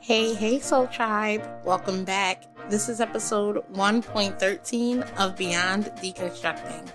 Hey, Soul Tribe. Welcome back. This is episode 1.13 of Beyond Deconstructing.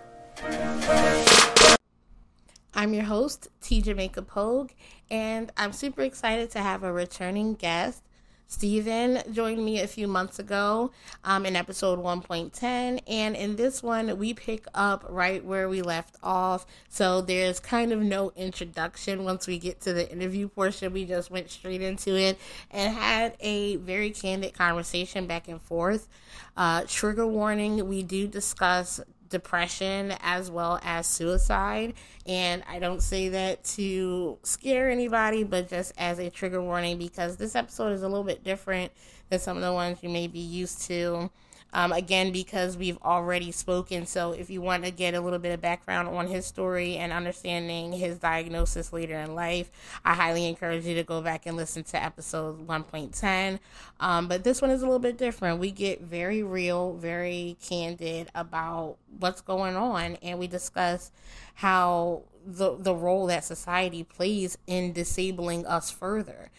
I'm your host, T. Jamaica Pogue, and I'm super excited to have a returning guest. Steven joined me a few months ago in episode 1.10, and in this one, we pick up right where we left off. So there's kind of no introduction once we get to the interview portion. We just went straight into it and had a very candid conversation back and forth. Trigger warning, we do discuss depression as well as suicide, and I don't say that to scare anybody, but just as a trigger warning, because this episode is a little bit different than some of the ones you may be used to. Again, because we've already spoken, so if you want to get a little bit of background on his story and understanding his diagnosis later in life, I highly encourage you to go back and listen to episode 1.10. But this one is a little bit different. We get very real, very candid about what's going on, and we discuss how the role that society plays in disabling us further.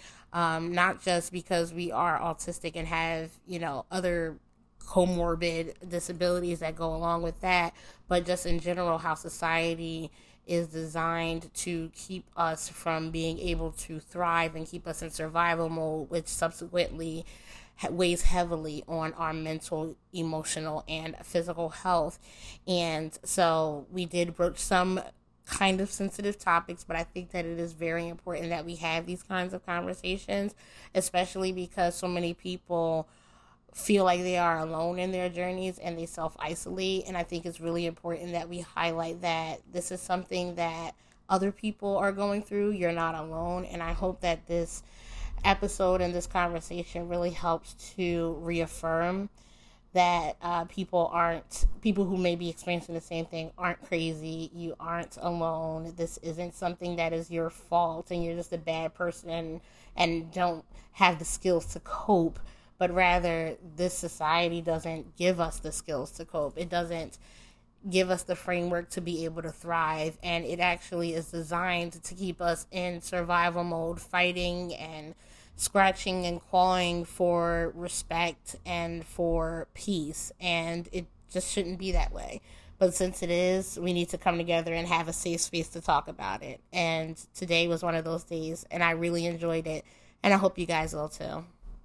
Not just because we are autistic and have, other comorbid disabilities that go along with that, but just in general how society is designed to keep us from being able to thrive and keep us in survival mode, which subsequently weighs heavily on our mental, emotional, and physical health. And so we did broach some kind of sensitive topics, but I think that it is very important that we have these kinds of conversations, especially because so many people feel like they are alone in their journeys and they self-isolate. And I think it's really important that we highlight that this is something that other people are going through. You're not alone. And I hope that this episode and this conversation really helps to reaffirm that people who may be experiencing the same thing aren't crazy. You aren't alone. This isn't something that is your fault and you're just a bad person and don't have the skills to cope. But rather, this society doesn't give us the skills to cope. It doesn't give us the framework to be able to thrive. And it actually is designed to keep us in survival mode, fighting and scratching and clawing for respect and for peace. And it just shouldn't be that way. But since it is, we need to come together and have a safe space to talk about it. And today was one of those days, and I really enjoyed it. And I hope you guys will too.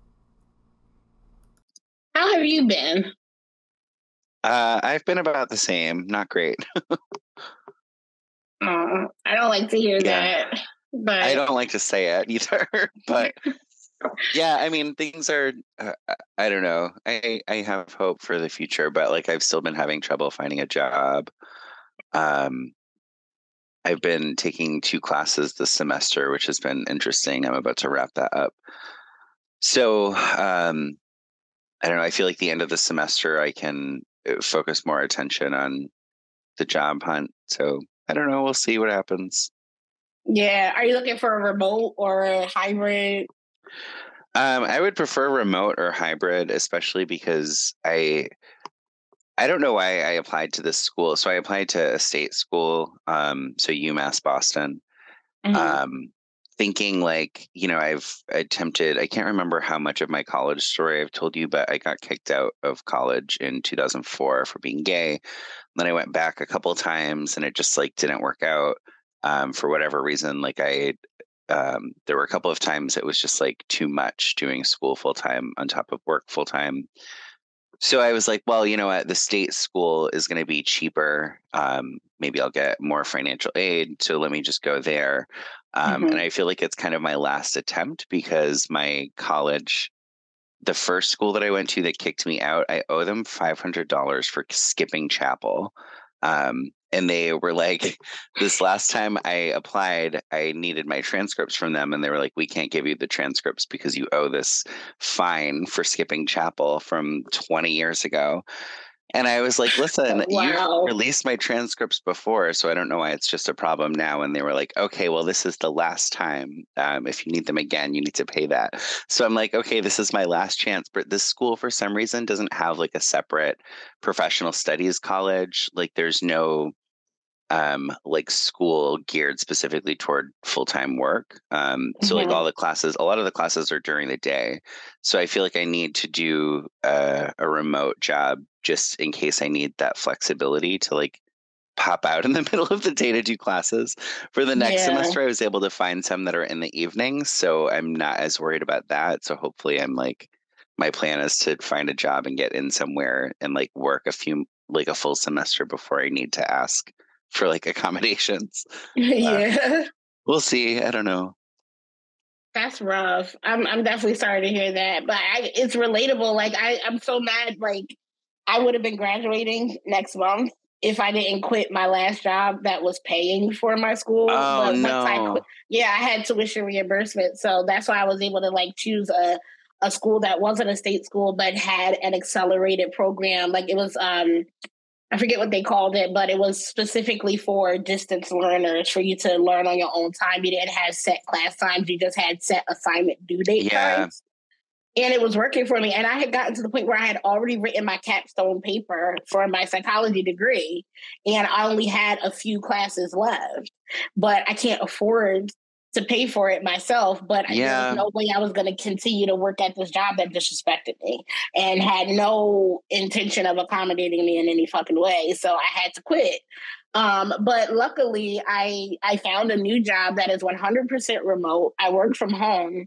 How have you been? I've been about the same. Not great. I don't like to hear that. But I don't like to say it either. But yeah, I mean, things are, I don't know. I have hope for the future, but like I've still been having trouble finding a job. I've been taking 2 classes this semester, which has been interesting. I'm about to wrap that up. So, I don't know. I feel like the end of the semester, I can focus more attention on the job hunt. So I don't know. We'll see what happens. Yeah. Are you looking for a remote or a hybrid? I would prefer remote or hybrid, especially because I don't know why I applied to this school. So I applied to a state school, so UMass Boston. Mm-hmm. Thinking like, I've attempted, I can't remember how much of my college story I've told you, but I got kicked out of college in 2004 for being gay. Then I went back a couple of times and it just like didn't work out for whatever reason. Like there were a couple of times it was just like too much doing school full time on top of work full time. So I was like, well, you know what? The state school is going to be cheaper. Maybe I'll get more financial aid. So let me just go there. And I feel like it's kind of my last attempt because my college, the first school that I went to that kicked me out, I owe them $500 for skipping chapel. And they were like, this last time I applied, I needed my transcripts from them. And they were like, we can't give you the transcripts because you owe this fine for skipping chapel from 20 years ago. And I was like, listen, Wow. You've released my transcripts before, so I don't know why it's just a problem now. And they were like, okay, well, this is the last time. If you need them again, you need to pay that. So I'm like, okay, this is my last chance. But this school, for some reason, doesn't have like a separate professional studies college. Like there's no like school geared specifically toward full-time work. So like all the classes, a lot of the classes are during the day. So I feel like I need to do a remote job just in case I need that flexibility to like pop out in the middle of the day to do classes. For the next semester, I was able to find some that are in the evenings, so I'm not as worried about that. So hopefully I'm like, my plan is to find a job and get in somewhere and like work a full semester before I need to ask for like accommodations. Yeah. We'll see. I don't know. That's rough. I'm definitely sorry to hear that, but it's relatable. Like I'm so mad. Like I would have been graduating next month if I didn't quit my last job that was paying for my school. Oh, But no. once I quit, I had tuition reimbursement, so that's why I was able to like choose a school that wasn't a state school but had an accelerated program. Like it was I forget what they called it, but it was specifically for distance learners for you to learn on your own time. You didn't have set class times. You just had set assignment due date times. And it was working for me. And I had gotten to the point where I had already written my capstone paper for my psychology degree. And I only had a few classes left. But I can't afford to pay for it myself. But there was no way I was going to continue to work at this job that disrespected me and had no intention of accommodating me in any fucking way. So I had to quit. But luckily, I found a new job that is 100% remote. I work from home.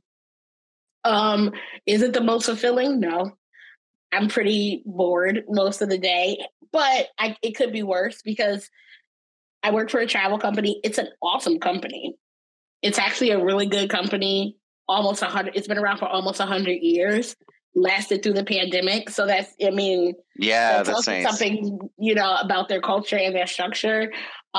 Is it the most fulfilling? No. I'm pretty bored most of the day, but it could be worse because I work for a travel company. It's an awesome company. It's actually a really good company. Almost 100. It's been around for almost 100 years. Lasted through the pandemic. So that's that tells you something, about their culture and their structure.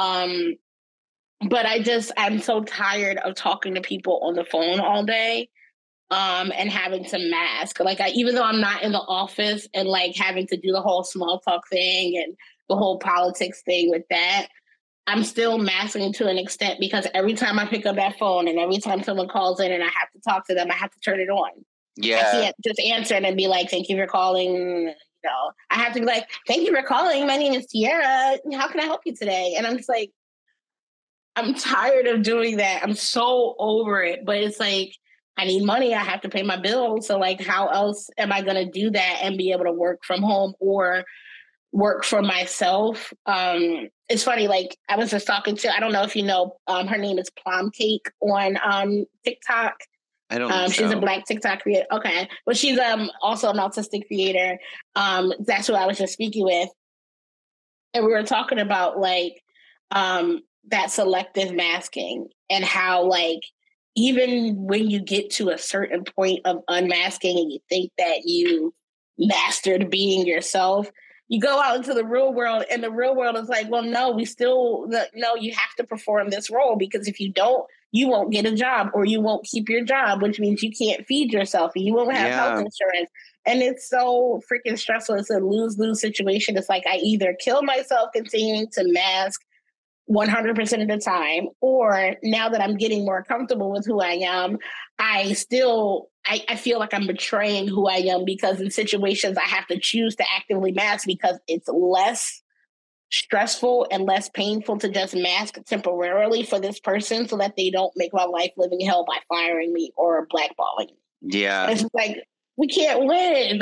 But I'm so tired of talking to people on the phone all day. And having to mask. Like even though I'm not in the office and like having to do the whole small talk thing and the whole politics thing with that, I'm still masking to an extent because every time I pick up that phone and every time someone calls in and I have to talk to them, I have to turn it on. Yeah. I can't just answer it and be like, thank you for calling. I have to be like, thank you for calling. My name is Tiara. How can I help you today? And I'm just like, I'm tired of doing that. I'm so over it. But it's like, I need money. I have to pay my bills. So like, how else am I going to do that and be able to work from home or work for myself? It's funny. Like I was just talking to, I don't know if you know, her name is Plum Cake on TikTok. I don't She's a Black TikTok creator. Okay. But she's also an autistic creator. That's who I was just speaking with. And we were talking about like that selective masking and how like, even when you get to a certain point of unmasking and you think that you mastered being yourself, you go out into the real world and the real world is like, well, no, you have to perform this role because if you don't, you won't get a job or you won't keep your job, which means you can't feed yourself and you won't have health insurance. And it's so freaking stressful. It's a lose-lose situation. It's like I either kill myself continuing to mask 100% of the time, or now that I'm getting more comfortable with who I am, I feel like I'm betraying who I am because in situations I have to choose to actively mask because it's less stressful and less painful to just mask temporarily for this person so that they don't make my life living hell by firing me or blackballing me. Yeah. And it's like, we can't win.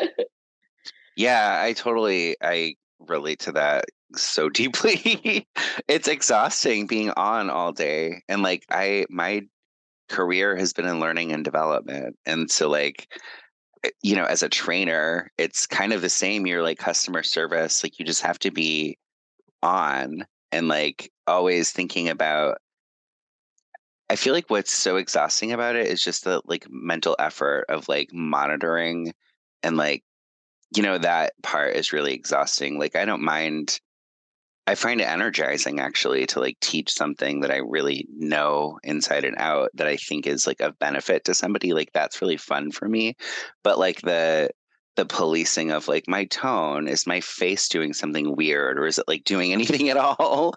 Yeah, I relate to that so deeply. It's exhausting being on all day. And like my career has been in learning and development. And so like, as a trainer, it's kind of the same. You're like customer service, like you just have to be on and like always thinking about. I feel like what's so exhausting about it is just the like mental effort of like monitoring and like, that part is really exhausting. Like I find it energizing actually to like teach something that I really know inside and out that I think is like of benefit to somebody. Like that's really fun for me. But like the policing of like my tone, is my face doing something weird or is it like doing anything at all?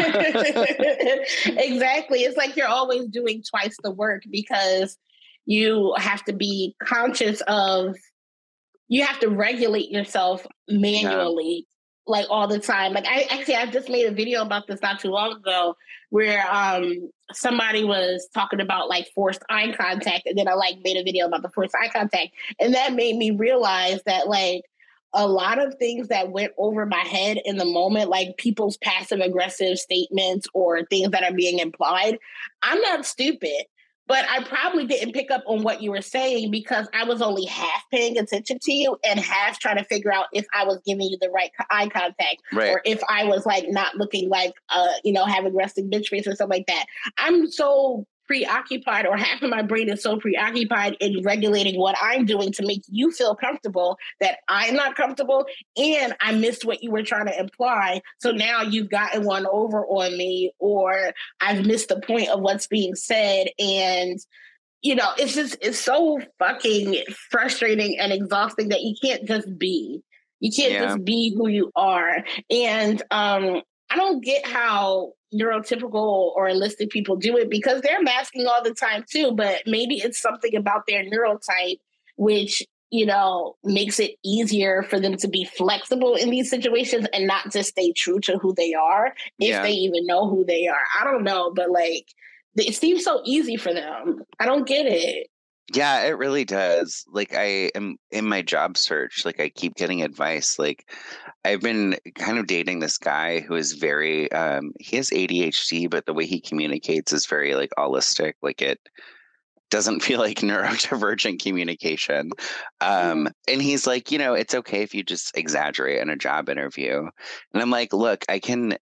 Exactly. It's like you're always doing twice the work because you have to be conscious of, you have to regulate yourself manually. like all the time. Like I just made a video about this not too long ago where somebody was talking about like forced eye contact, and then I like made a video about the forced eye contact, and that made me realize that like a lot of things that went over my head in the moment, like people's passive aggressive statements or things that are being implied. I'm not stupid, but I probably didn't pick up on what you were saying because I was only half paying attention to you and half trying to figure out if I was giving you the right eye contact, Right. or if I was like not looking like, having resting bitch face or something like that. I'm so preoccupied, or half of my brain is so preoccupied in regulating what I'm doing to make you feel comfortable that I'm not comfortable, and I missed what you were trying to imply. So now you've gotten one over on me, or I've missed the point of what's being said. And it's so fucking frustrating and exhausting that you can't just be. You can't just be who you are. And I don't get how neurotypical or holistic people do it, because they're masking all the time too, but maybe it's something about their neurotype which makes it easier for them to be flexible in these situations and not just stay true to who they are, if they even know who they are. I don't know, but like it seems so easy for them. I don't get it. Yeah, it really does. Like, I am in my job search, like I keep getting advice. Like, I've been kind of dating this guy who is very he has ADHD, but the way he communicates is very like holistic. Like, it doesn't feel like neurodivergent communication. And he's like, it's okay if you just exaggerate in a job interview. And I'm like, look, I can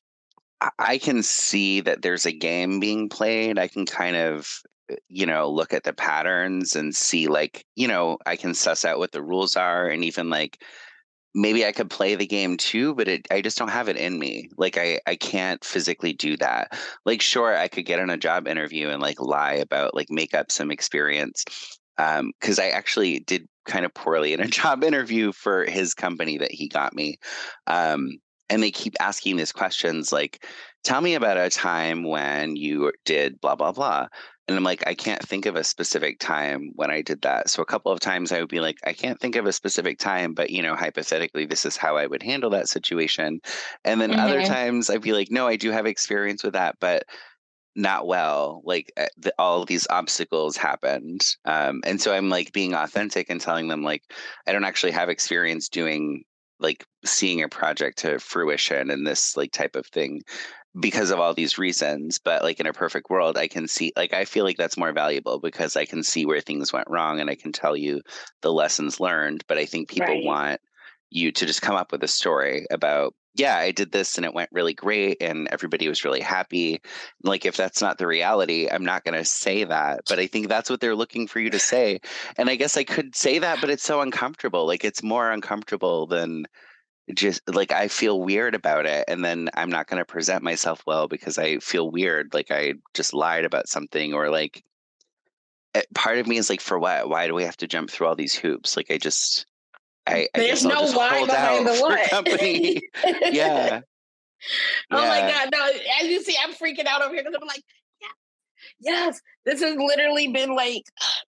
see that there's a game being played. I can kind of look at the patterns and see, like, I can suss out what the rules are, and even like maybe I could play the game too, but I just don't have it in me. Like, I can't physically do that. Like, sure, I could get on a job interview and like lie about, like, make up some experience. Because I actually did kind of poorly in a job interview for his company that he got me. And they keep asking these questions like, tell me about a time when you did blah, blah, blah. And I'm like, I can't think of a specific time when I did that. So a couple of times I would be like, I can't think of a specific time, but, hypothetically, this is how I would handle that situation. And then other times I'd be like, no, I do have experience with that, but not well. Like, all of these obstacles happened. And so I'm like being authentic and telling them, like, I don't actually have experience doing, like, seeing a project to fruition and this like type of thing because of all these reasons. But like, in a perfect world, I can see, like, I feel like that's more valuable because I can see where things went wrong and I can tell you the lessons learned. But I think people want you to just come up with a story about, yeah, I did this and it went really great and everybody was really happy. Like, if that's not the reality, I'm not going to say that. But I think that's what they're looking for you to say. And I guess I could say that, but it's so uncomfortable. Like, it's more uncomfortable than just like, I feel weird about it. And then I'm not going to present myself well because I feel weird. Like, I just lied about something, or like, part of me is like, for what? Why do we have to jump through all these hoops? Like, I guess no I'll just why hold behind out the for what. company. Yeah. Oh my God. No, as you see, I'm freaking out over here because I'm like, yes, this has literally been like,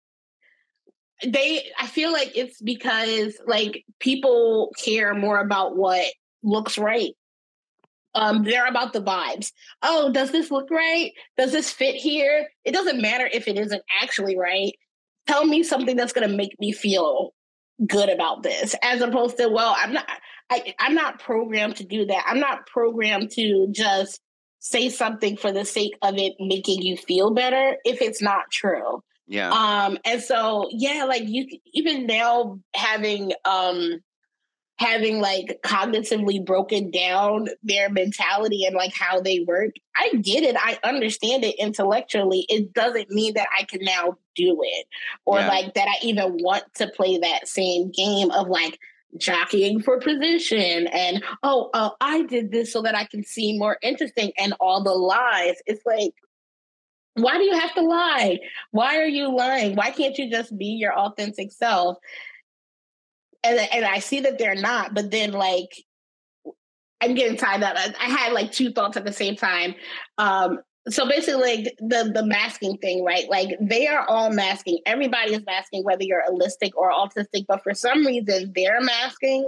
I feel like it's because like people care more about what looks right. They're about the vibes. Oh, does this look right? Does this fit here? It doesn't matter if it isn't actually right. Tell me something that's going to make me feel good about this, as opposed to, well, I'm not programmed to do that. I'm not programmed to just say something for the sake of it making you feel better if it's not true. Yeah. And so, yeah, like you, even now having like cognitively broken down their mentality and like how they work, I get it. I understand it intellectually. It doesn't mean that I can now do it, or like that I even want to play that same game of like jockeying for position and, I did this so that I can seem more interesting, and all the lies. It's like, why do you have to lie? Why are you lying? Why can't you just be your authentic self? And I see that they're not, but then like I'm getting tied up. I had like two thoughts at the same time. So basically, like the masking thing, right? Like, they are all masking. Everybody is masking, whether you're holistic or autistic. But for some reason, their masking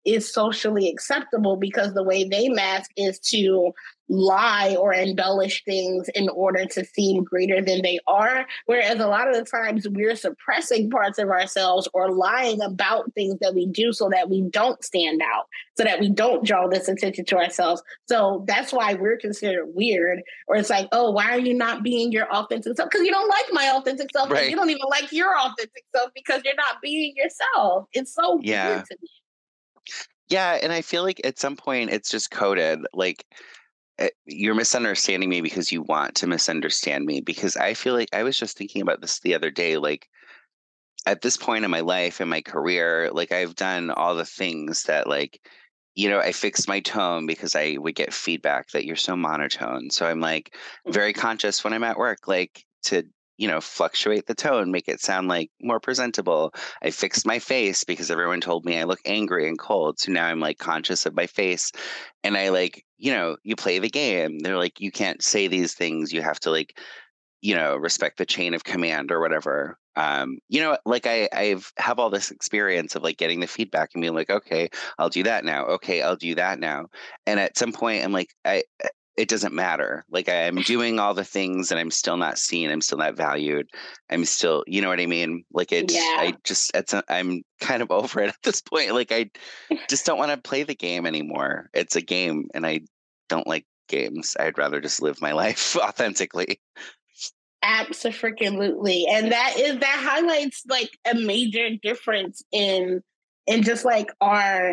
is socially acceptable, because the way they mask is to lie or embellish things in order to seem greater than they are. Whereas a lot of the times we're suppressing parts of ourselves or lying about things that we do so that we don't stand out, so that we don't draw this attention to ourselves. So that's why we're considered weird. Or it's like, oh, why are you not being your authentic self? Because you don't like my authentic self. Right. And you don't even like your authentic self because you're not being yourself. It's so weird to me. Yeah, and I feel like at some point it's just coded. Like, you're misunderstanding me because you want to misunderstand me. Because I feel like I was just thinking about this the other day. Like, at this point in my life and my career, like, I've done all the things that, like, I fixed my tone because I would get feedback that you're so monotone. So I'm like very conscious when I'm at work, like, to fluctuate the tone, make it sound like more presentable. I fixed my face because everyone told me I look angry and cold. So now I'm like conscious of my face. And I like, you play the game. They're like, you can't say these things. You have to like, respect the chain of command or whatever. Like I've have all this experience of like getting the feedback and being like, okay, I'll do that now. Okay, I'll do that now. And at some point I'm like, it doesn't matter. Like I'm doing all the things and I'm still not seen. I'm still not valued. I'm still, you know what I mean? Like I'm kind of over it at this point. Like I just don't want to play the game anymore. It's a game and I don't like games. I'd rather just live my life authentically. Absolutely. And that highlights like a major difference in just like our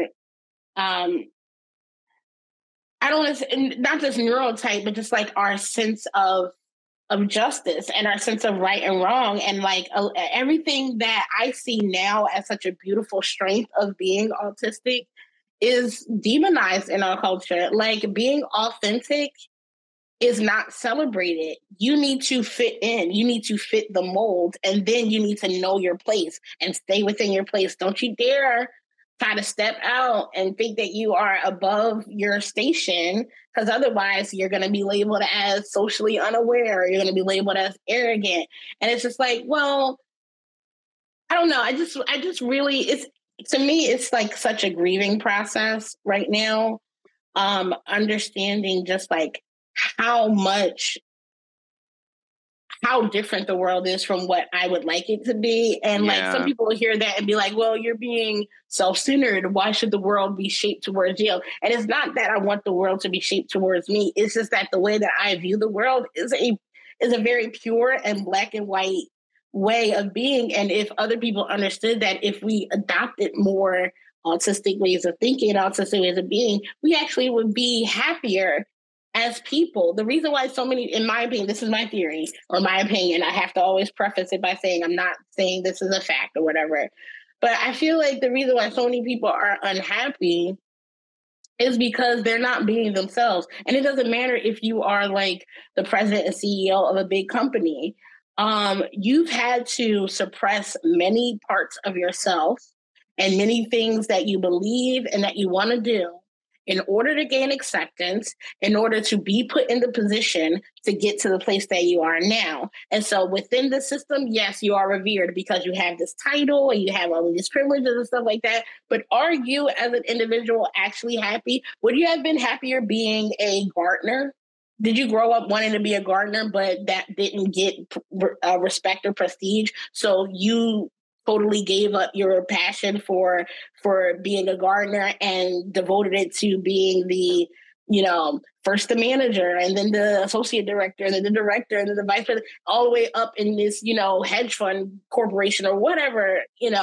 I don't want to say, not just neurotype, but just like our sense of justice and our sense of right and wrong, and like everything that I see now as such a beautiful strength of being autistic is demonized in our culture. Like being authentic is not celebrated. You need to fit in. You need to fit the mold, and then you need to know your place and stay within your place. Don't you dare try to step out and think that you are above your station, because otherwise you're going to be labeled as socially unaware. You're going to be labeled as arrogant. And it's just like, well, I don't know. I just really, to me, it's like such a grieving process right now. Understanding just like how different the world is from what I would like it to be. And like some people will hear that and be like, well, you're being self-centered. Why should the world be shaped towards you? And it's not that I want the world to be shaped towards me. It's just that the way that I view the world is a very pure and black and white way of being. And if other people understood that, if we adopted more autistic ways of thinking, autistic ways of being, we actually would be happier as people. The reason why so many, in my opinion, this is my theory or my opinion, I have to always preface it by saying I'm not saying this is a fact or whatever, but I feel like the reason why so many people are unhappy is because they're not being themselves. And it doesn't matter if you are like the president and CEO of a big company. You've had to suppress many parts of yourself and many things that you believe and that you want to do in order to gain acceptance, in order to be put in the position to get to the place that you are now. And so within the system, yes, you are revered because you have this title and you have all these privileges and stuff like that. But are you as an individual actually happy? Would you have been happier being a gardener? Did you grow up wanting to be a gardener, but that didn't get respect or prestige? So you totally gave up your passion for being a gardener and devoted it to being the, first the manager and then the associate director and then the director and then the vice president, all the way up in this, hedge fund corporation or whatever,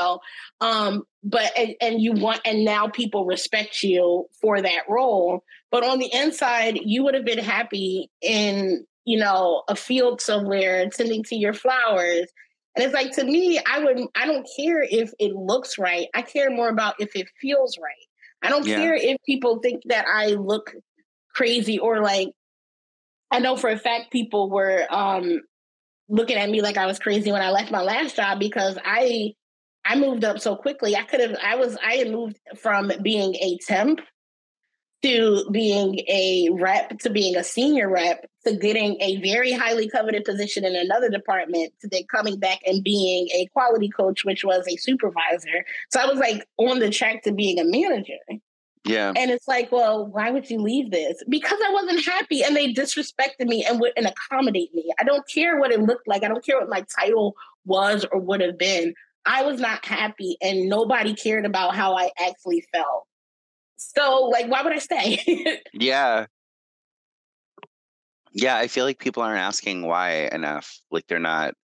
but and now people respect you for that role. But on the inside, you would have been happy in, a field somewhere tending to your flowers. And it's like, to me, I don't care if it looks right. I care more about if it feels right. I don't care if people think that I look crazy or like, I know for a fact people were looking at me like I was crazy when I left my last job because I moved up so quickly. I had moved from being a temp to being a rep, to being a senior rep, to getting a very highly coveted position in another department, to then coming back and being a quality coach, which was a supervisor. So I was like on the track to being a manager. Yeah. And it's like, well, why would you leave this? Because I wasn't happy and they disrespected me and wouldn't accommodate me. I don't care what it looked like. I don't care what my title was or would have been. I was not happy and nobody cared about how I actually felt. So, like, why would I stay? Yeah. Yeah, I feel like people aren't asking why enough. Like, they're not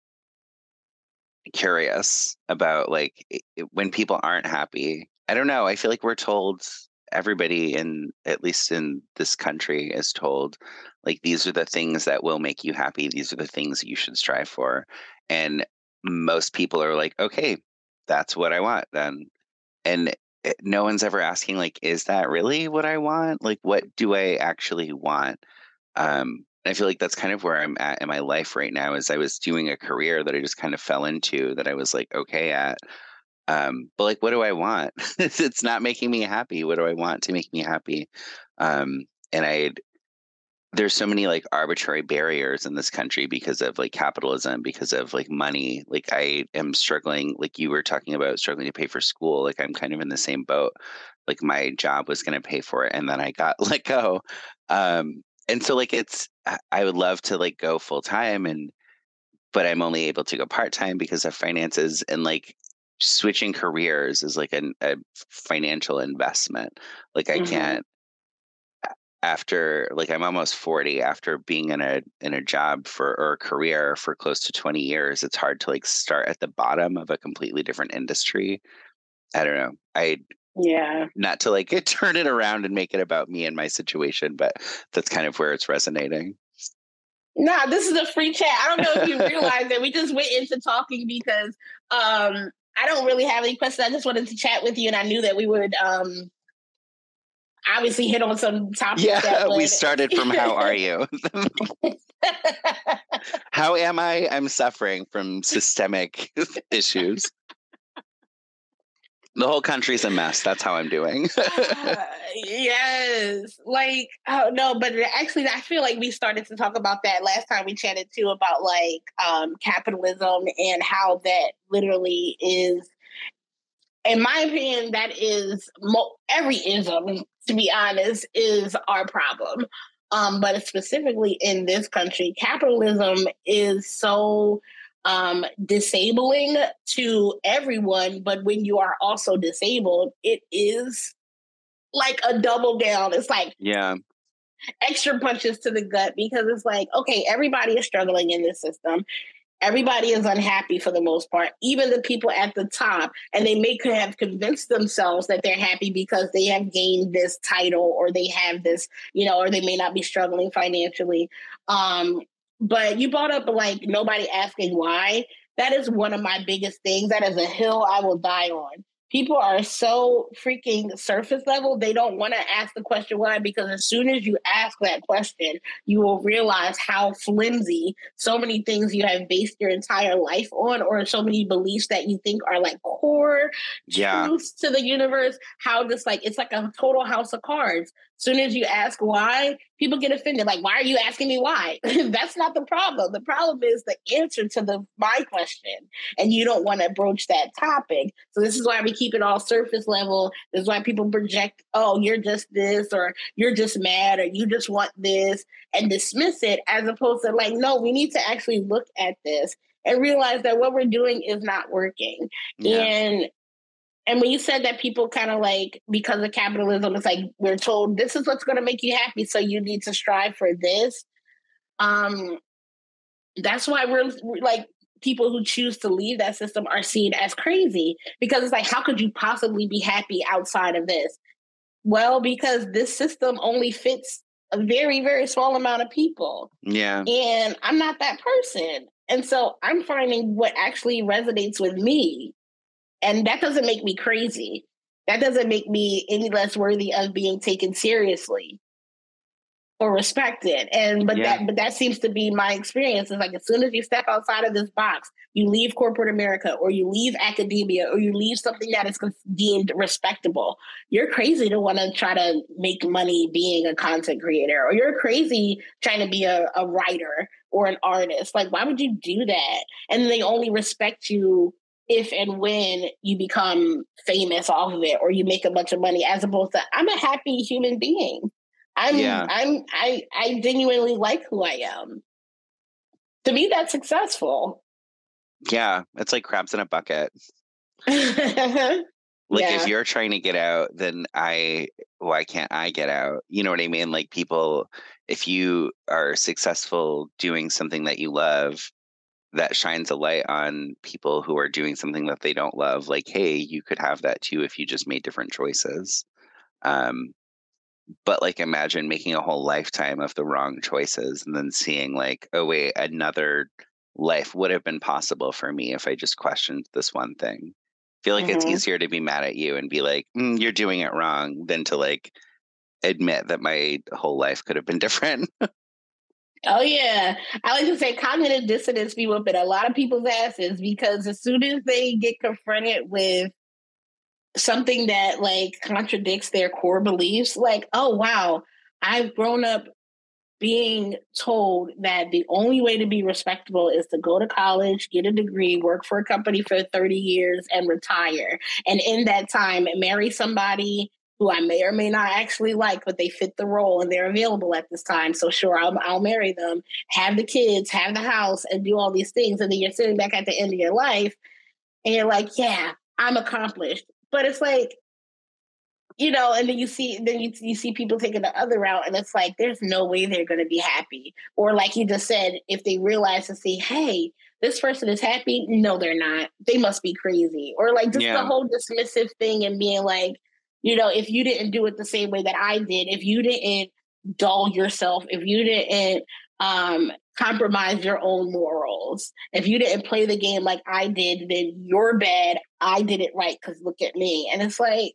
curious about, like, when people aren't happy. I don't know. I feel like we're told, everybody at least in this country is told, like, these are the things that will make you happy. These are the things that you should strive for. And most people are like, okay, that's what I want then. And no one's ever asking, like, is that really what I want? Like, what do I actually want? I feel like that's kind of where I'm at in my life right now, is I was doing a career that I just kind of fell into, that I was like, okay at. But like, what do I want? It's not making me happy. What do I want to make me happy? And there's so many like arbitrary barriers in this country because of like capitalism, because of like money. Like, I am struggling, like you were talking about struggling to pay for school. Like, I'm kind of in the same boat. Like, my job was going to pay for it and then I got let go. And so like, I would love to like go full time, but I'm only able to go part time because of finances, and like switching careers is like a financial investment. Like, I can't, after, like, I'm almost 40, after being in a job or a career for close to 20 years, it's hard to like start at the bottom of a completely different industry. I don't know. Yeah. Not to like turn it around and make it about me and my situation, but that's kind of where it's resonating. Nah, this is a free chat. I don't know if you realize that we just went into talking because I don't really have any questions. I just wanted to chat with you, and I knew that we would obviously hit on some topics. Yeah, we started from how are you? How am I? I'm suffering from systemic issues. The whole country's a mess. That's how I'm doing. Yes. Like, oh no, but actually I feel like we started to talk about that last time we chatted too, about like capitalism and how that literally is, in my opinion, that is every ism, to be honest, is our problem. But specifically in this country, capitalism is so disabling to everyone. But when you are also disabled, it is like a double down. It's like, yeah, extra punches to the gut, because it's like, okay, everybody is struggling in this system. Everybody is unhappy for the most part, even the people at the top. And they may have convinced themselves that they're happy because they have gained this title, or they have this, or they may not be struggling financially. But you brought up like nobody asking why. That is one of my biggest things. That is a hill I will die on. People are so freaking surface level. They don't want to ask the question why, because as soon as you ask that question, you will realize how flimsy so many things you have based your entire life on, or so many beliefs that you think are like core truths to the universe. How this, like, it's like a total house of cards. As soon as you ask why, people get offended. Like, why are you asking me why? That's not the problem. The problem is the answer to my question, and you don't want to broach that topic. So this is why we keep it all surface level. This is why people project, oh, you're just this, or you're just mad, or you just want this, and dismiss it, as opposed to like, no, we need to actually look at this and realize that what we're doing is not working. Yeah. And when you said that people kind of like, because of capitalism, it's like we're told this is what's going to make you happy, so you need to strive for this. That's why we're like, people who choose to leave that system are seen as crazy, because it's like, how could you possibly be happy outside of this? Well, because this system only fits a very, very small amount of people. Yeah. And I'm not that person. And so I'm finding what actually resonates with me. And that doesn't make me crazy. That doesn't make me any less worthy of being taken seriously. or respected. But that seems to be my experience. Is like as soon as you step outside of this box, you leave corporate America or you leave academia or you leave something that is deemed respectable. You're crazy to want to try to make money being a content creator, or you're crazy trying to be a writer or an artist. Like, why would you do that? And they only respect you if and when you become famous off of it or you make a bunch of money, as opposed to I'm a happy human being. I genuinely like who I am. To me, that's successful. Yeah, it's like crabs in a bucket. Like, if you're trying to get out, then why can't I get out? You know what I mean? Like, people, if you are successful doing something that you love, that shines a light on people who are doing something that they don't love. Like, hey, you could have that too if you just made different choices. But like, imagine making a whole lifetime of the wrong choices and then seeing like, oh wait, another life would have been possible for me if I just questioned this one thing. I feel like it's easier to be mad at you and be like, you're doing it wrong, than to like admit that my whole life could have been different. Oh yeah. I like to say cognitive dissonance be whooping a lot of people's asses, because as soon as they get confronted with something that like contradicts their core beliefs, like, oh wow, I've grown up being told that the only way to be respectable is to go to college, get a degree, work for a company for 30 years and retire. And in that time, marry somebody who I may or may not actually like, but they fit the role and they're available at this time. So sure, I'll marry them, have the kids, have the house, and do all these things. And then you're sitting back at the end of your life and you're like, yeah, I'm accomplished. But it's like, you know, and then you see people taking the other route, and it's like there's no way they're going to be happy. Or like you just said, if they realize and see, hey, this person is happy, no, they're not. They must be crazy. Or like just the whole dismissive thing and being like, you know, if you didn't do it the same way that I did, if you didn't dull yourself, if you didn't compromise your own morals, if you didn't play the game like I did, then you're bad. I did it right because look at me. And it's like,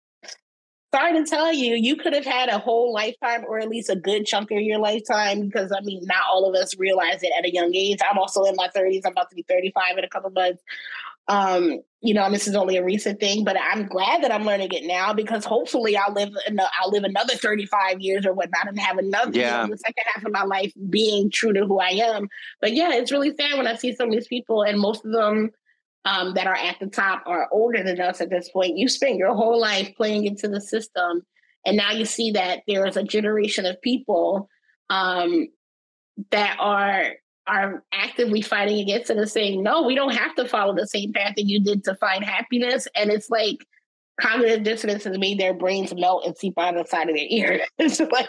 sorry to tell you, you could have had a whole lifetime, or at least a good chunk of your lifetime, because I mean, not all of us realize it at a young age. I'm also in my 30s. I'm about to be 35 in a couple months. You know, and this is only a recent thing, but I'm glad that I'm learning it now, because hopefully I'll live another 35 years or whatnot and have another you know, the second half of my life being true to who I am. But yeah, it's really sad when I see some of these people, and most of them that are at the top are older than us at this point. You spent your whole life playing into the system, and now you see that there is a generation of people that are actively fighting against it and saying, no, we don't have to follow the same path that you did to find happiness. And it's like cognitive dissonance has made their brains melt and seep out of the side of their ear. It's like,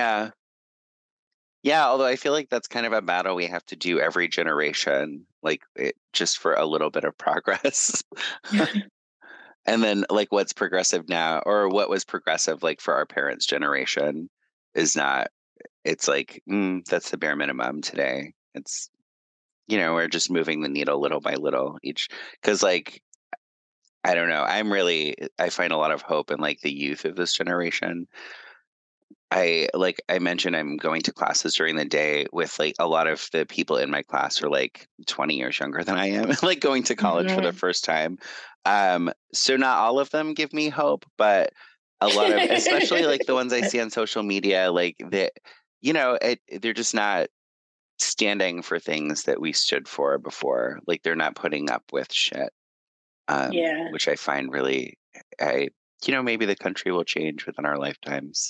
yeah, although I feel like that's kind of a battle we have to do every generation, like just for a little bit of progress. And then like what's progressive now, or what was progressive like for our parents' generation, is not, it's like, that's the bare minimum today. It's, you know, we're just moving the needle little by little each, because like, I don't know, I find a lot of hope in like the youth of this generation. I mentioned, I'm going to classes during the day with like a lot of the people in my class are like 20 years younger than I am, like going to college for the first time. So not all of them give me hope, but a lot of, especially like the ones I see on social media, like that, you know, they're just not standing for things that we stood for before. Like they're not putting up with shit. Which I find really, you know, maybe the country will change within our lifetimes.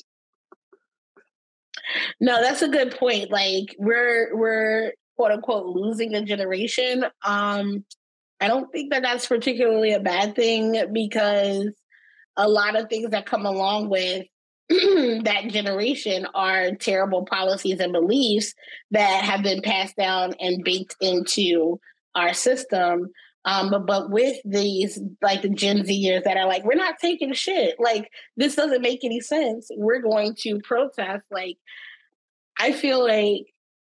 No, that's a good point. Like we're quote unquote losing a generation. I don't think that that's particularly a bad thing, because a lot of things that come along with that generation are terrible policies and beliefs that have been passed down and baked into our system. But with these, like the Gen Zers that are like, we're not taking shit. Like, this doesn't make any sense. We're going to protest. Like, I feel like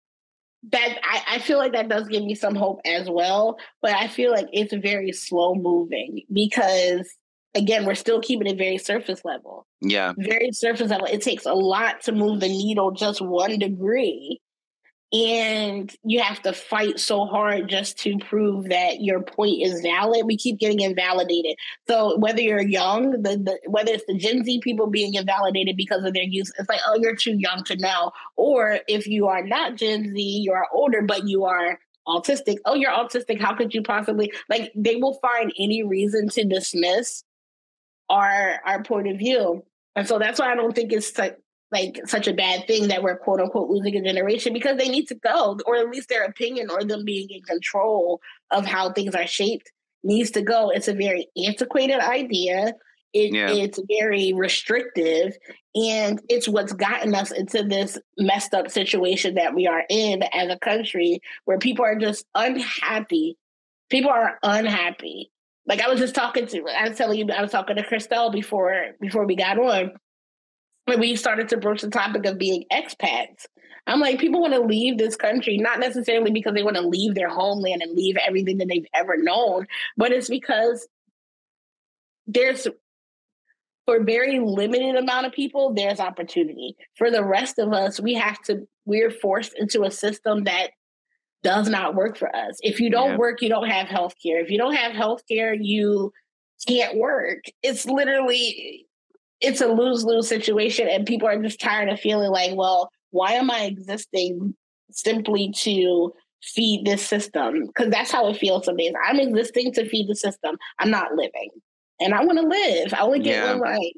I feel like that does give me some hope as well. But I feel like it's very slow moving, because again, we're still keeping it very surface level. Yeah. Very surface level. It takes a lot to move the needle just 1 degree. And you have to fight so hard just to prove that your point is valid. We keep getting invalidated. So whether you're young, whether it's the Gen Z people being invalidated because of their youth, it's like, oh, you're too young to know. Or if you are not Gen Z, you are older, but you are autistic. Oh, you're autistic. How could you possibly, like, they will find any reason to dismiss our point of view. And so that's why I don't think it's such a bad thing that we're quote unquote losing a generation, because they need to go, or at least their opinion or them being in control of how things are shaped needs to go. It's a very antiquated idea. It's very restrictive, and it's what's gotten us into this messed up situation that we are in as a country, where people are just unhappy. People are unhappy. Like I was talking to Christelle before we got on, when we started to broach the topic of being expats. I'm like, people want to leave this country, not necessarily because they want to leave their homeland and leave everything that they've ever known, but it's because for a very limited amount of people, there's opportunity. For the rest of us, we're forced into a system that does not work for us. If you don't work, you don't have healthcare. If you don't have healthcare, you can't work. It's a lose-lose situation, and people are just tired of feeling like, well, why am I existing simply to feed this system? Because that's how it feels some days. I'm existing to feed the system. I'm not living. And I want to live. I want to get one life.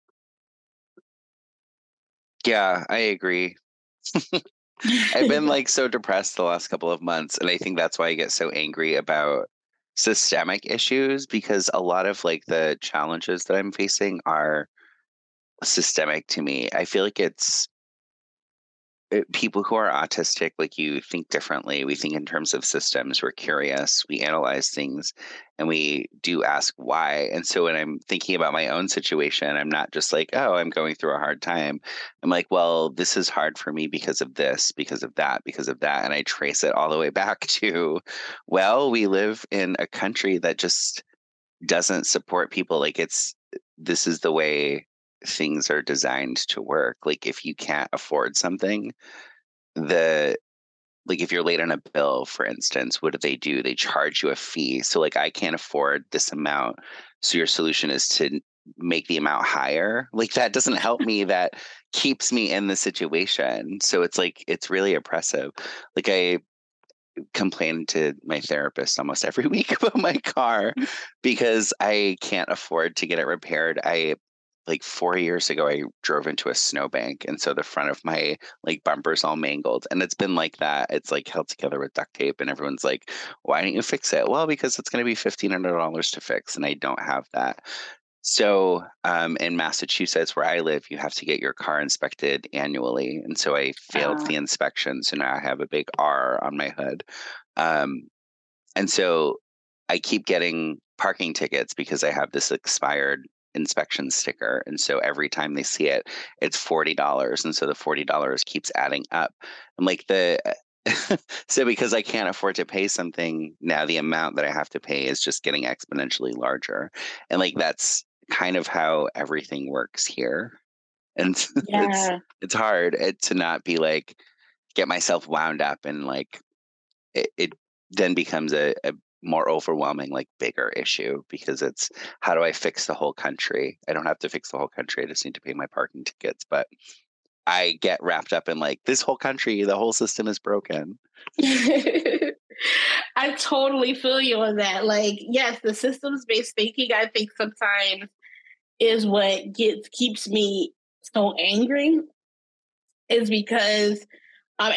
Yeah, I agree. I've been like so depressed the last couple of months, and I think that's why I get so angry about systemic issues, because a lot of like the challenges that I'm facing are systemic to me. I feel like it's people who are autistic, like you think differently. We think in terms of systems. We're curious. We analyze things, and we do ask why. And so when I'm thinking about my own situation, I'm not just like, oh, I'm going through a hard time. I'm like, well, this is hard for me because of this, because of that, because of that. And I trace it all the way back to, well, we live in a country that just doesn't support people. Like this is the way things are designed to work. Like if you can't afford something, like if you're late on a bill, for instance, what do? They charge you a fee. So like I can't afford this amount. So your solution is to make the amount higher. Like that doesn't help me. That keeps me in the situation. So it's like, it's really oppressive. Like I complain to my therapist almost every week about my car because I can't afford to get it repaired. Like 4 years ago, I drove into a snowbank, and so the front of my like bumper's all mangled, and it's been like that. It's like held together with duct tape, and everyone's like, "Why don't you fix it?" Well, because it's going to be $1,500 to fix, and I don't have that. So in Massachusetts, where I live, you have to get your car inspected annually, and so I failed the inspection, so now I have a big R on my hood, and so I keep getting parking tickets because I have this expired inspection sticker, and so every time they see it, it's $40, and so the $40 keeps adding up. I'm like so because I can't afford to pay something, now the amount that I have to pay is just getting exponentially larger, and like that's kind of how everything works here. And it's hard to not be like get myself wound up, and like it then becomes a more overwhelming, like bigger issue, because it's how do I fix the whole country? I don't have to fix the whole country. I just need to pay my parking tickets. But I get wrapped up in like this whole country, the whole system is broken. I totally feel you on that. Like, yes, the systems-based thinking, I think sometimes is what keeps me so angry, is because so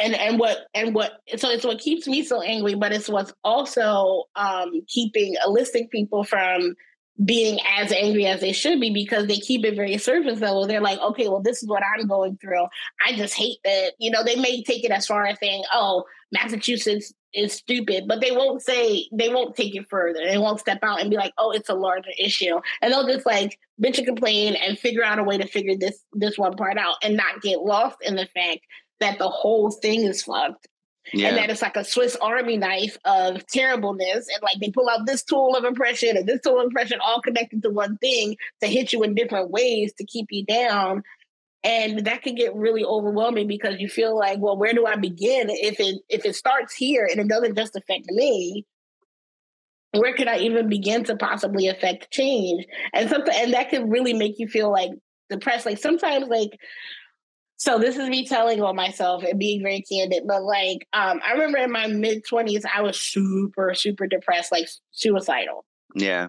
it's what keeps me so angry, but it's what's also keeping illicit people from being as angry as they should be, because they keep it very surface level. They're like, okay, well, this is what I'm going through. I just hate that, they may take it as far as saying, oh, Massachusetts is stupid, but they won't take it further. They won't step out and be like, oh, it's a larger issue. And they'll just like bitch and complain and figure out a way to figure this one part out, and not get lost in the fact that the whole thing is fucked. And that it's like a Swiss Army knife of terribleness. And like they pull out this tool of oppression and this tool of oppression all connected to one thing to hit you in different ways to keep you down. And that can get really overwhelming because you feel like, well, where do I begin? If it starts here and it doesn't just affect me, where could I even begin to possibly affect change? And that can really make you feel like depressed. Like sometimes, like, so this is me telling on myself and being very candid, but like, I remember in my mid-20s, I was super, super depressed, like suicidal. Yeah.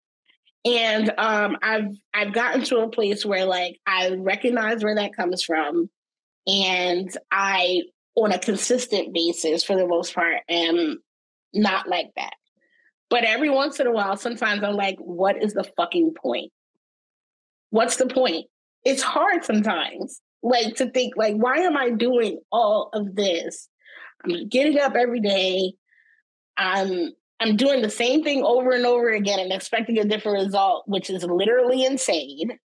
And I've gotten to a place where like I recognize where that comes from, and I, on a consistent basis, for the most part, am not like that. But every once in a while, sometimes I'm like, what is the fucking point? What's the point? It's hard sometimes, like, to think, like, why am I doing all of this? I'm getting up every day. I'm doing the same thing over and over again and expecting a different result, which is literally insane.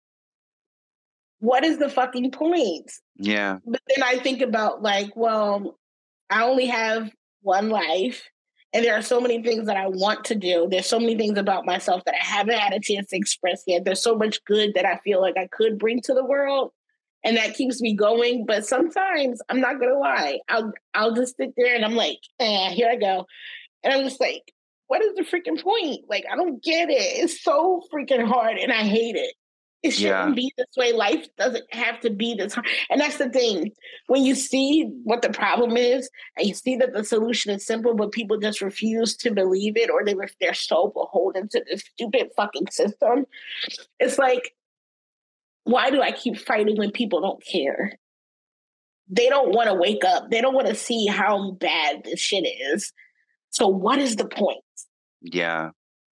What is the fucking point? Yeah. But then I think about, like, well, I only have one life. And there are so many things that I want to do. There's so many things about myself that I haven't had a chance to express yet. There's so much good that I feel like I could bring to the world. And that keeps me going. But sometimes, I'm not going to lie, I'll just sit there and I'm like, here I go. And I'm just like, what is the freaking point? Like, I don't get it. It's so freaking hard and I hate it. It shouldn't be this way. Life doesn't have to be this hard. And that's the thing. When you see what the problem is and you see that the solution is simple, but people just refuse to believe it, or they're so beholden to this stupid fucking system, it's like, why do I keep fighting when people don't care? They don't want to wake up. They don't want to see how bad this shit is. So what is the point? Yeah.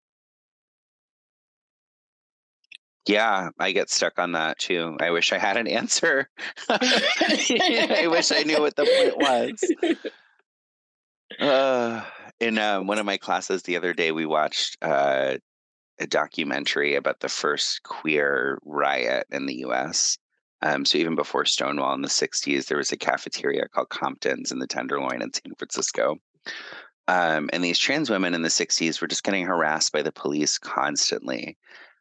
Yeah, I get stuck on that too. I wish I had an answer. I wish I knew what the point was. In one of my classes the other day, we watched a documentary about the first queer riot in the U.S. So even before Stonewall in the 60s, there was a cafeteria called Compton's in the Tenderloin in San Francisco. And these trans women in the 60s were just getting harassed by the police constantly.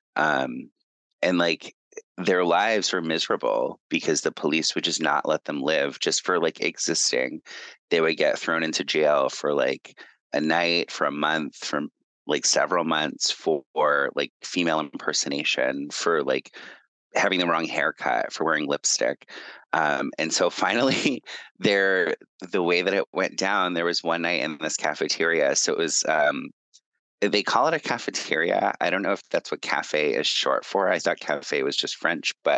And like their lives were miserable because the police would just not let them live just for like existing. They would get thrown into jail for like a night, for a month, for like several months, for like female impersonation, for like having the wrong haircut, for wearing lipstick. And so finally the way that it went down, there was one night in this cafeteria. So it was, they call it a cafeteria. I don't know if that's what cafe is short for. I thought cafe was just French, but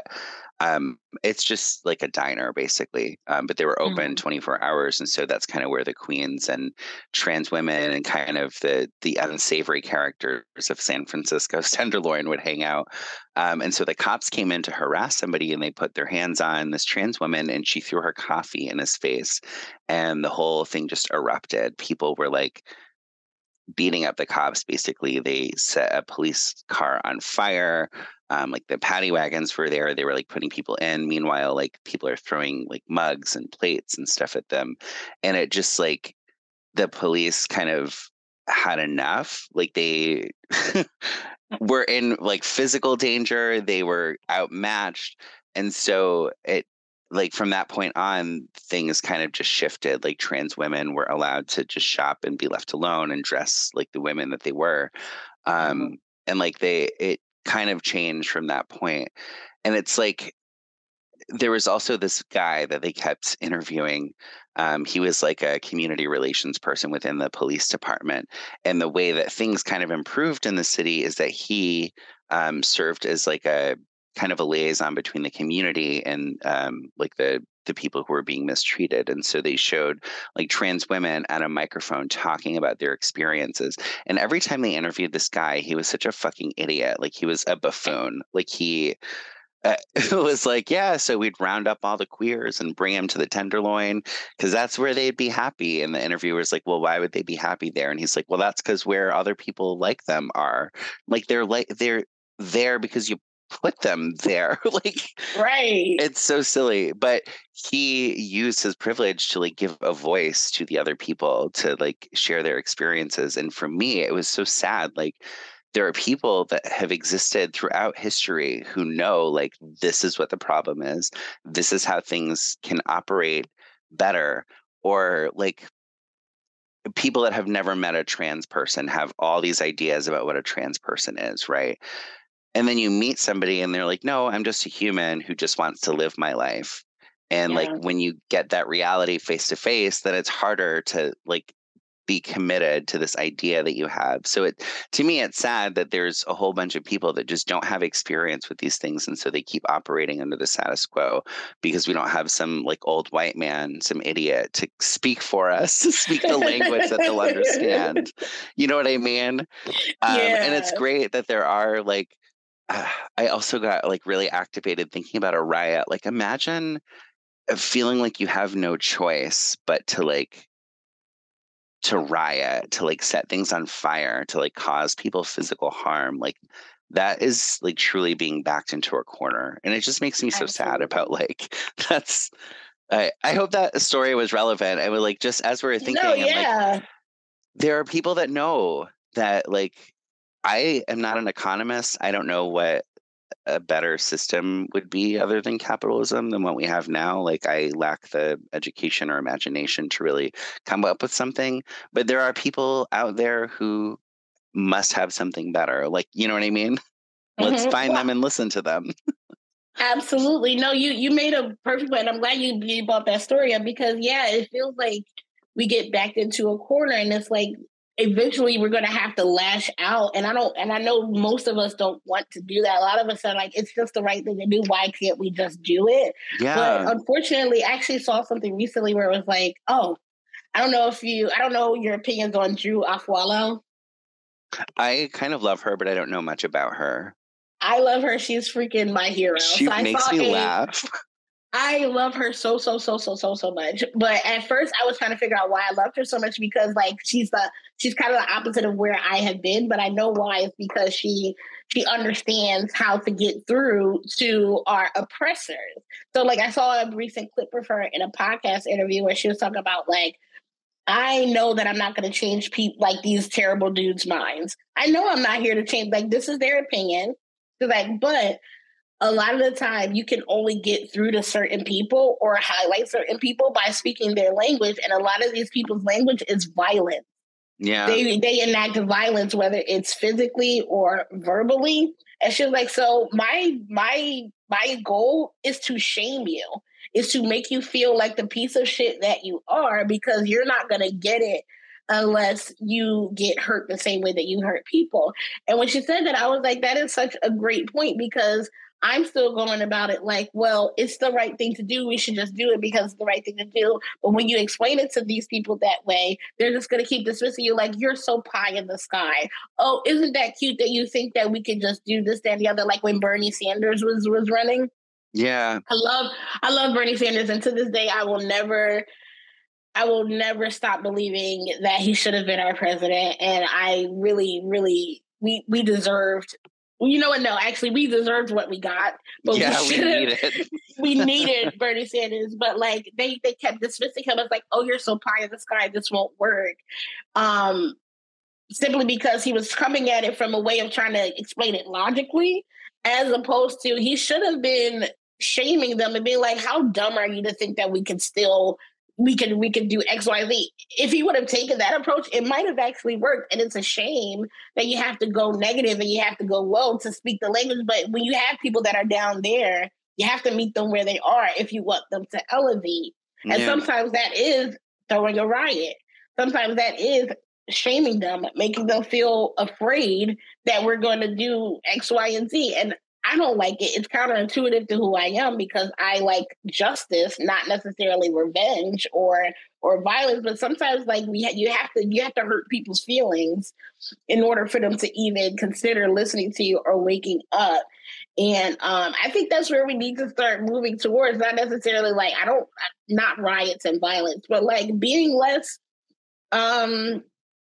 it's just like a diner basically. But they were open 24 hours. And so that's kind of where the queens and trans women and kind of the unsavory characters of San Francisco's Tenderloin would hang out. And so the cops came in to harass somebody and they put their hands on this trans woman and she threw her coffee in his face. And the whole thing just erupted. People were like, beating up the cops. Basically, they set a police car on fire. Like the paddy wagons were there. They were like putting people in. Meanwhile, like people are throwing like mugs and plates and stuff at them. And it just like the police kind of had enough. Like they were in like physical danger. They were outmatched. And so it, like from that point on, things kind of just shifted. Like trans women were allowed to just shop and be left alone and dress like the women that they were. And like it kind of changed from that point. And it's like, there was also this guy that they kept interviewing. He was like a community relations person within the police department. And the way that things kind of improved in the city is that he served as like a kind of a liaison between the community and like the people who were being mistreated. And so they showed like trans women at a microphone talking about their experiences. And every time they interviewed this guy, he was such a fucking idiot. Like he was a buffoon. Like he was like, yeah, so we'd round up all the queers and bring them to the Tenderloin because that's where they'd be happy. And the interviewer's like, well, why would they be happy there? And he's like, well, that's because where other people like them are. Like they're there because you put them there. Like, right. It's so silly. But he used his privilege to like give a voice to the other people to like share their experiences. And for me, it was so sad. Like, there are people that have existed throughout history who know like this is what the problem is. This is how things can operate better. Or like people that have never met a trans person have all these ideas about what a trans person is, right? And then you meet somebody and they're like, no, I'm just a human who just wants to live my life. And like Yeah. when you get that reality face to face, then it's harder to like be committed to this idea that you have. So it, to me, it's sad that there's a whole bunch of people that just don't have experience with these things. And so they keep operating under the status quo because we don't have some like old white man, some idiot to speak for us, to speak the language that they'll understand. You know what I mean? And it's Yeah. great that there are like, I also got like really activated thinking about a riot. Like imagine feeling like you have no choice but to riot, to like set things on fire, to like cause people physical harm. Like that is like truly being backed into a corner. And it just makes me so sad about Absolutely. like that's I hope that story was relevant. I would like just as we were No, thinking, I'm like, yeah. there are people that know that like I am not an economist. I don't know what a better system would be other than capitalism than what we have now. Like I lack the education or imagination to really come up with something. But there are people out there who must have something better. Like, you know what I mean? Let's find Well, them and listen to them. absolutely. No, you made a perfect point. I'm glad you brought that story up because yeah, it feels like we get backed into a corner and it's like eventually we're gonna have to lash out. And I know most of us don't want to do that. A lot of us are like, it's just the right thing to do. Why can't we just do it? But Yeah. unfortunately, I actually saw something recently where it was like, oh, I don't know your opinions on Drew Afualo. I kind of love her, but I don't know much about her. I love her. She's freaking my hero. She So I makes saw me a laugh. I love her so much. But at first I was trying to figure out why I loved her so much because like she's kind of the opposite of where I have been, but I know why. It's because she understands how to get through to our oppressors. So like I saw a recent clip of her in a podcast interview where she was talking about like I know that I'm not going to change people like these terrible dudes' minds. I know I'm not here to change. Like this is their opinion. So like, but a lot of the time you can only get through to certain people or highlight certain people by speaking their language. And a lot of these people's language is violent. Yeah. They enact violence, whether it's physically or verbally. And she's like, so my goal is to shame you, is to make you feel like the piece of shit that you are, because you're not gonna get it unless you get hurt the same way that you hurt people. And when she said that, I was like, that is such a great point because I'm still going about it like, well, it's the right thing to do. We should just do it because it's the right thing to do. But when you explain it to these people that way, they're just going to keep dismissing you like you're so pie in the sky. Oh, isn't that cute that you think that we could just do this, that, and the other? Like when Bernie Sanders was running. Yeah. I love Bernie Sanders, and to this day, I will never stop believing that he should have been our president. And I really, really, we deserved. You know what? No, actually, we deserved what we got, but Yeah, we we should need have. it. We needed Bernie Sanders, but like they kept dismissing him as like, oh, you're so pie in the sky, this won't work. Um, Simply because he was coming at it from a way of trying to explain it logically, as opposed to he should have been shaming them and being like, "How dumb are you to think that we can do X, Y, Z?" If he would have taken that approach, it might have actually worked. And it's a shame that you have to go negative and you have to go low to speak the language. But when you have people that are down there, you have to meet them where they are if you want them to elevate. And Yeah. sometimes that is throwing a riot. Sometimes that is shaming them, making them feel afraid that we're going to do X, Y, and Z. And I don't like it. It's counterintuitive to who I am because I like justice, not necessarily revenge or violence. But sometimes, like you have to hurt people's feelings in order for them to even consider listening to you or waking up. And I think that's where we need to start moving towards. Not necessarily like not riots and violence, but like being less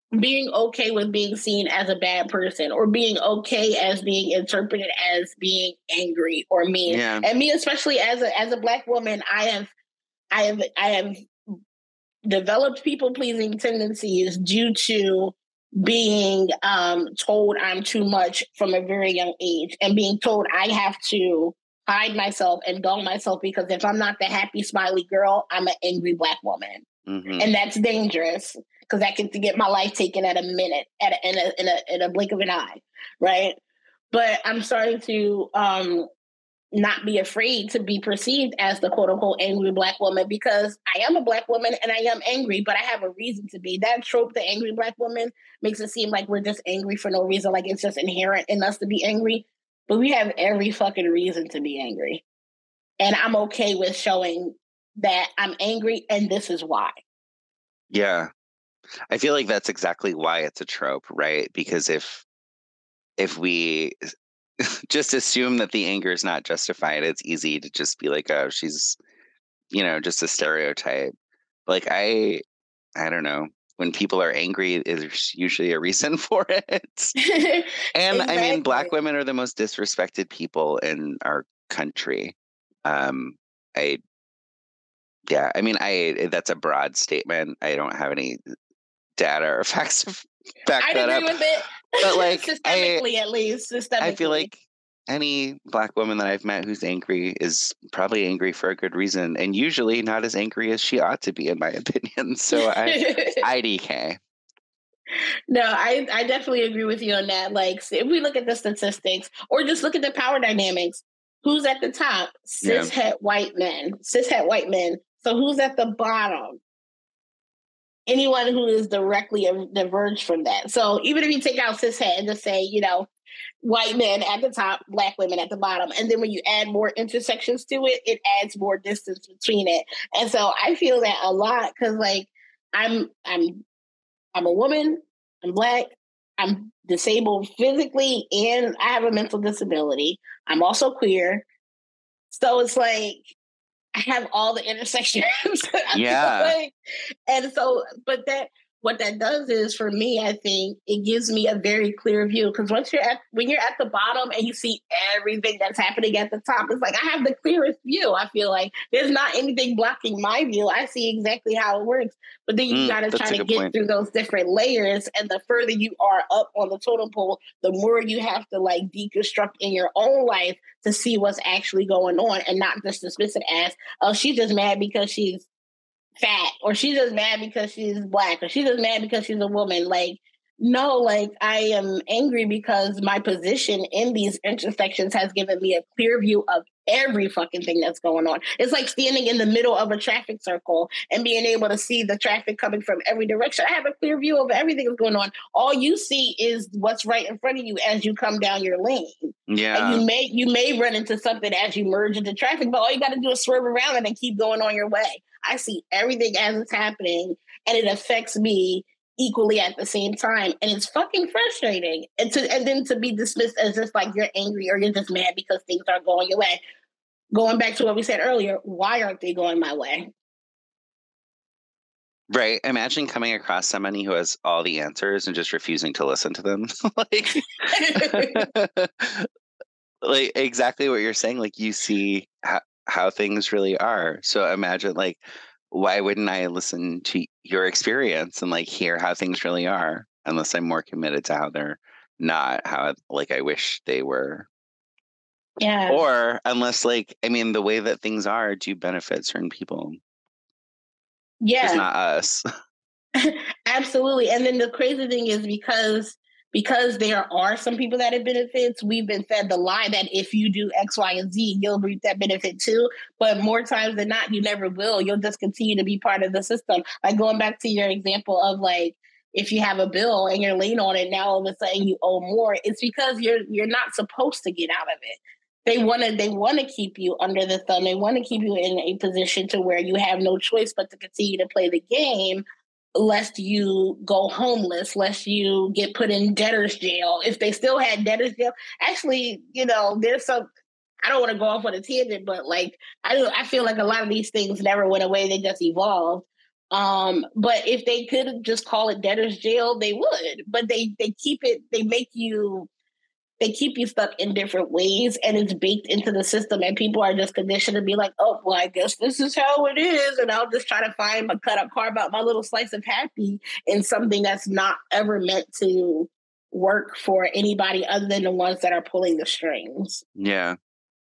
being okay with being seen as a bad person, or being okay as being interpreted as being angry or mean. Yeah. And me, especially as a Black woman, I have developed people pleasing tendencies due to being told I'm too much from a very young age, and being told I have to hide myself and dull myself, because if I'm not the happy smiley girl, I'm an angry Black woman. Mm-hmm. And that's dangerous, because I can get my life taken at a minute, in a blink of an eye, right? But I'm starting to not be afraid to be perceived as the quote unquote angry Black woman, because I am a Black woman and I am angry, but I have a reason to be. That trope, the angry Black woman, makes it seem like we're just angry for no reason, like it's just inherent in us to be angry. But we have every fucking reason to be angry. And I'm okay with showing that I'm angry and this is why. Yeah. I feel like that's exactly why it's a trope, right? Because if we just assume that the anger is not justified, it's easy to just be like, oh, she's, just a stereotype. Like, I don't know. When people are angry, there's usually a reason for it. And Exactly. I mean, Black women are the most disrespected people in our country. That's a broad statement. I don't have any data or facts to back that up. I'd agree with it. But like, systemically, at least. I feel like any Black woman that I've met who's angry is probably angry for a good reason, and usually not as angry as she ought to be, in my opinion. So IDK. No, I definitely agree with you on that. Like, if we look at the statistics, or just look at the power dynamics, who's at the top? Cishet white men. So who's at the bottom? Anyone who is directly diverged from that. So even if you take out cishet and just say, white men at the top, Black women at the bottom, and then when you add more intersections to it, it adds more distance between it. And so I feel that a lot, because like I'm a woman, I'm Black, I'm disabled physically, and I have a mental disability. I'm also queer. So it's like I have all the intersections. Yeah. And so, but what that does is, for me, I think it gives me a very clear view, because when you're at the bottom and you see everything that's happening at the top, it's like I have the clearest view. I feel like there's not anything blocking my view. I see exactly how it works. But then you got to try to get through those different layers, and the further you are up on the totem pole, the more you have to like deconstruct in your own life to see what's actually going on, and not just dismiss it as, oh, she's just mad because she's fat, or she's just mad because she's Black, or she's just mad because she's a woman. Like, no, like I am angry because my position in these intersections has given me a clear view of every fucking thing that's going on. It's like standing in the middle of a traffic circle and being able to see the traffic coming from every direction. I have a clear view of everything that's going on. All you see is what's right in front of you as you come down your lane. Yeah. And you may run into something as you merge into traffic, but all you got to do is swerve around and then keep going on your way. I see everything as it's happening, and it affects me equally at the same time. And it's fucking frustrating. And then to be dismissed as just like you're angry or you're just mad because things aren't going your way. Going back to what we said earlier, why aren't they going my way? Right. Imagine coming across somebody who has all the answers and just refusing to listen to them. Like exactly what you're saying. Like, you see how things really are. So imagine, like, why wouldn't I listen to your experience and like hear how things really are, unless I'm more committed to how they're not, how like I wish they were. Yeah. Or unless, like, I mean, the way that things are do benefit certain people. Yeah. It's not us. Absolutely. And then the crazy thing is, because there are some people that it benefits, we've been fed the lie that if you do X, Y, and Z, you'll reap that benefit too. But more times than not, you never will. You'll just continue to be part of the system. Like, going back to your example of like, if you have a bill and you're late on it, now all of a sudden you owe more. It's because you're not supposed to get out of it. They want to keep you under the thumb. They want to keep you in a position to where you have no choice but to continue to play the game, lest you go homeless, lest you get put in debtor's jail. If they still had debtor's jail, actually, there's some, I don't want to go off on a tangent, but like, I feel like a lot of these things never went away. They just evolved. But if they could just call it debtor's jail, they would. But they keep it. They keep you stuck in different ways, and it's baked into the system, and people are just conditioned to be like, oh, well, I guess this is how it is, and I'll just try to carve out my little slice of happy in something that's not ever meant to work for anybody other than the ones that are pulling the strings. Yeah.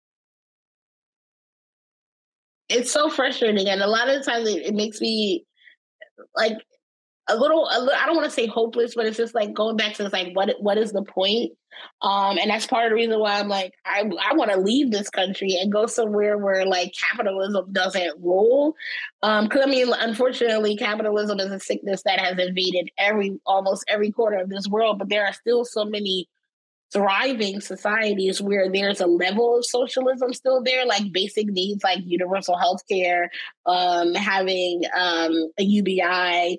It's so frustrating, and a lot of the times it makes me like a little, I don't want to say hopeless, but it's just like going back to this, like, what is the point? And that's part of the reason why I'm like, I want to leave this country and go somewhere where like capitalism doesn't rule. Because I mean, unfortunately, capitalism is a sickness that has invaded almost every corner of this world, but there are still so many thriving societies where there's a level of socialism still there, like basic needs like universal health care, having a UBI,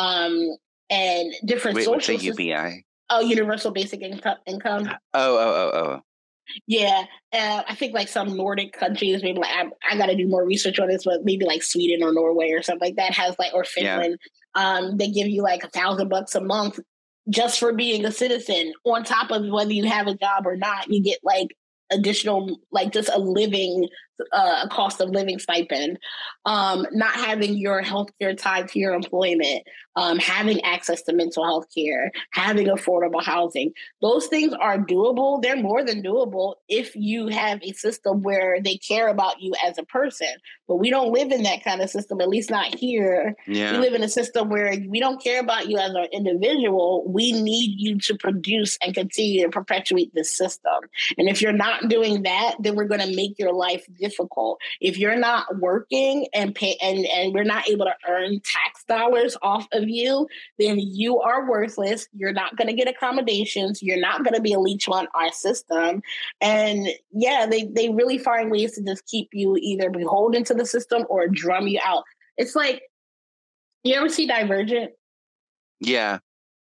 and different Wait, social what's a UBI? Oh, universal basic income. Oh. Yeah, I think like some Nordic countries, maybe like I got to do more research on this, but maybe like Sweden or Norway or something like that has like, or Finland, they give you like $1,000 a month just for being a citizen. On top of whether you have a job or not, you get like additional, like just a living, cost of living stipend. Not having your healthcare tied to your employment, having access to mental health care, having affordable housing. Those things are doable. They're more than doable if you have a system where they care about you as a person. But we don't live in that kind of system, at least not here. Yeah. We live in a system where we don't care about you as an individual. We need you to produce and continue to perpetuate this system. And if you're not doing that, then we're going to make your life difficult. If you're not working and we're not able to earn tax dollars off of you, then you are worthless. You're not going to get accommodations. You're not going to be a leech on our system. And yeah, they really find ways to just keep you either beholden to the system or drum you out. It's like, you ever see Divergent? Yeah.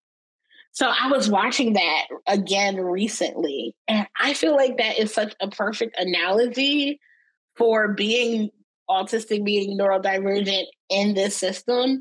So I was watching that again recently, and I feel like that is such a perfect analogy for being autistic, being neurodivergent in this system,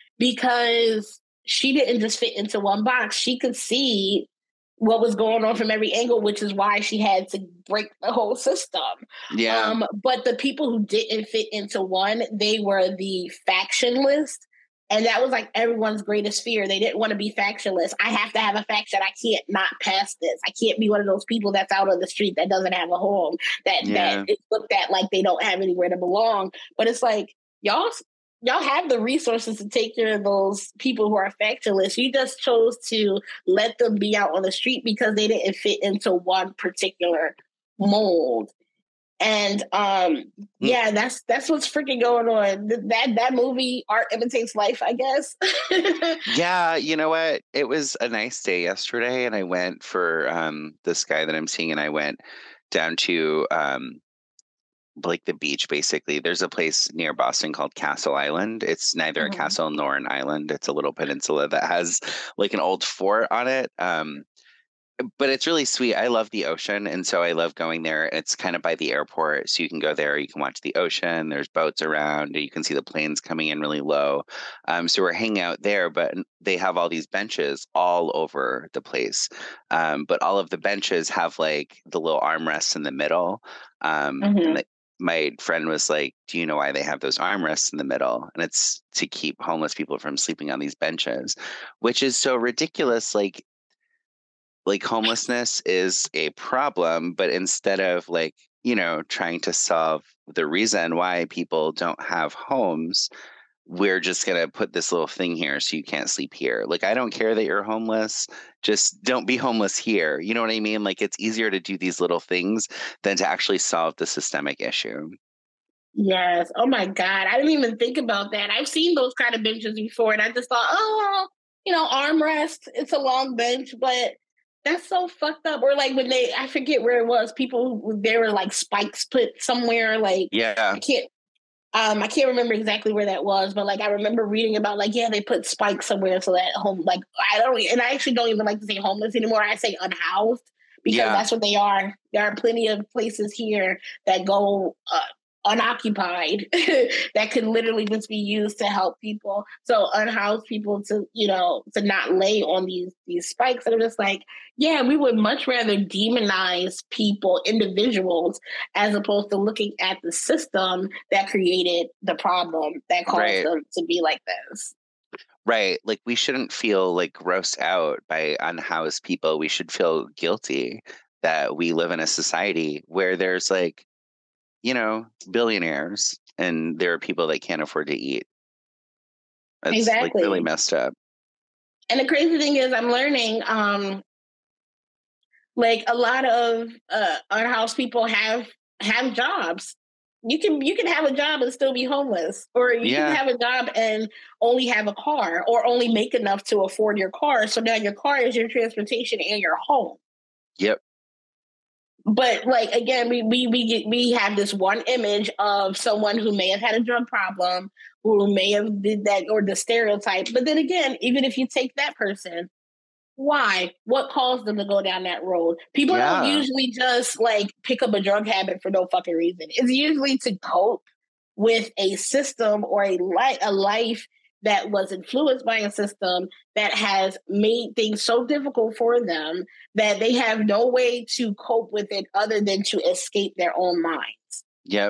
because she didn't just fit into one box. She could see what was going on from every angle, which is why she had to break the whole system. Yeah. But the people who didn't fit into one, they were the factionless. And that was like everyone's greatest fear. They didn't want to be factionless. I have to have a faction. I can't not pass this. I can't be one of those people that's out on the street that doesn't have a home, that is looked at like they don't have anywhere to belong. But it's like, y'all have the resources to take care of those people who are factionless. You just chose to let them be out on the street because they didn't fit into one particular mold. And yeah, that's what's freaking going on. That movie, Art Imitates Life, I guess. Yeah, you know what? It was a nice day yesterday, and I went for this guy that I'm seeing, and I went down to like the beach. Basically, there's a place near Boston called Castle Island. It's neither a castle nor an island. It's a little peninsula that has like an old fort on it. But it's really sweet. I love the ocean, and so I love going there. It's kind of by the airport, so you can go there, you can watch the ocean, there's boats around, you can see the planes coming in really low. So we're hanging out there, but they have all these benches all over the place. But all of the benches have like the little armrests in the middle. And my friend was like, do you know why they have those armrests in the middle? And it's to keep homeless people from sleeping on these benches, which is so ridiculous. Like homelessness is a problem, but instead of like, trying to solve the reason why people don't have homes, we're just going to put this little thing here so you can't sleep here. Like, I don't care that you're homeless. Just don't be homeless here. You know what I mean? Like, it's easier to do these little things than to actually solve the systemic issue. Yes. Oh my God. I didn't even think about that. I've seen those kind of benches before, and I just thought, oh, armrest, it's a long bench, but that's so fucked up. Or like when I forget where it was, there were like spikes put somewhere. Like, yeah, I can't remember exactly where that was, but like I remember reading about like, yeah, they put spikes somewhere so that I actually don't even like to say homeless anymore. I say unhoused because that's what they are. There are plenty of places here that go unoccupied that could literally just be used to help people. So unhoused people to, to not lay on these spikes. And I'm just like, yeah, we would much rather demonize people, individuals, as opposed to looking at the system that created the problem that caused them to be like this. Right. Like, we shouldn't feel like grossed out by unhoused people. We should feel guilty that we live in a society where there's like, billionaires and there are people that can't afford to eat. It's like really messed up. And the crazy thing is I'm learning, like a lot of unhoused people have jobs. You can have a job and still be homeless, or you can have a job and only have a car, or only make enough to afford your car. So now your car is your transportation and your home. Yep. But like again, we have this one image of someone who may have had a drug problem, who may have did that, or the stereotype. But then again, even if you take that person, why? What caused them to go down that road? People don't usually just like pick up a drug habit for no fucking reason. It's usually to cope with a system or a life that was influenced by a system that has made things so difficult for them that they have no way to cope with it other than to escape their own minds. Yep.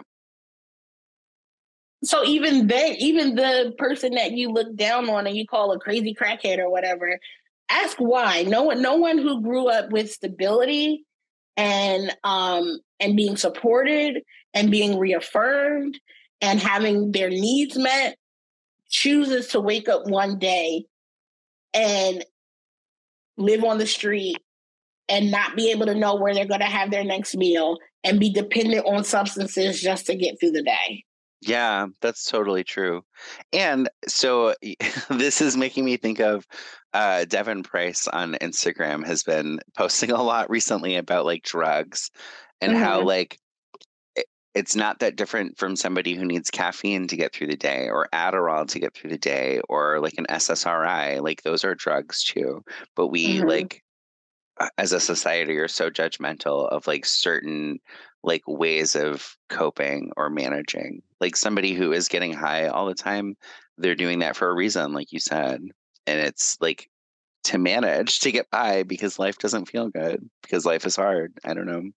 So even the person that you look down on and you call a crazy crackhead or whatever, ask why. No one who grew up with stability and being supported and being reaffirmed and having their needs met chooses to wake up one day and live on the street and not be able to know where they're going to have their next meal and be dependent on substances just to get through the day. Yeah, that's totally true. And so this is making me think of Devin Price on Instagram has been posting a lot recently about like drugs and how like it's not that different from somebody who needs caffeine to get through the day, or Adderall to get through the day, or like an SSRI. Like, those are drugs too. But we like, as a society, are so judgmental of like certain like ways of coping or managing. Like, somebody who is getting high all the time, they're doing that for a reason, like you said. And it's like to manage, to get by, because life doesn't feel good, because life is hard. I don't know.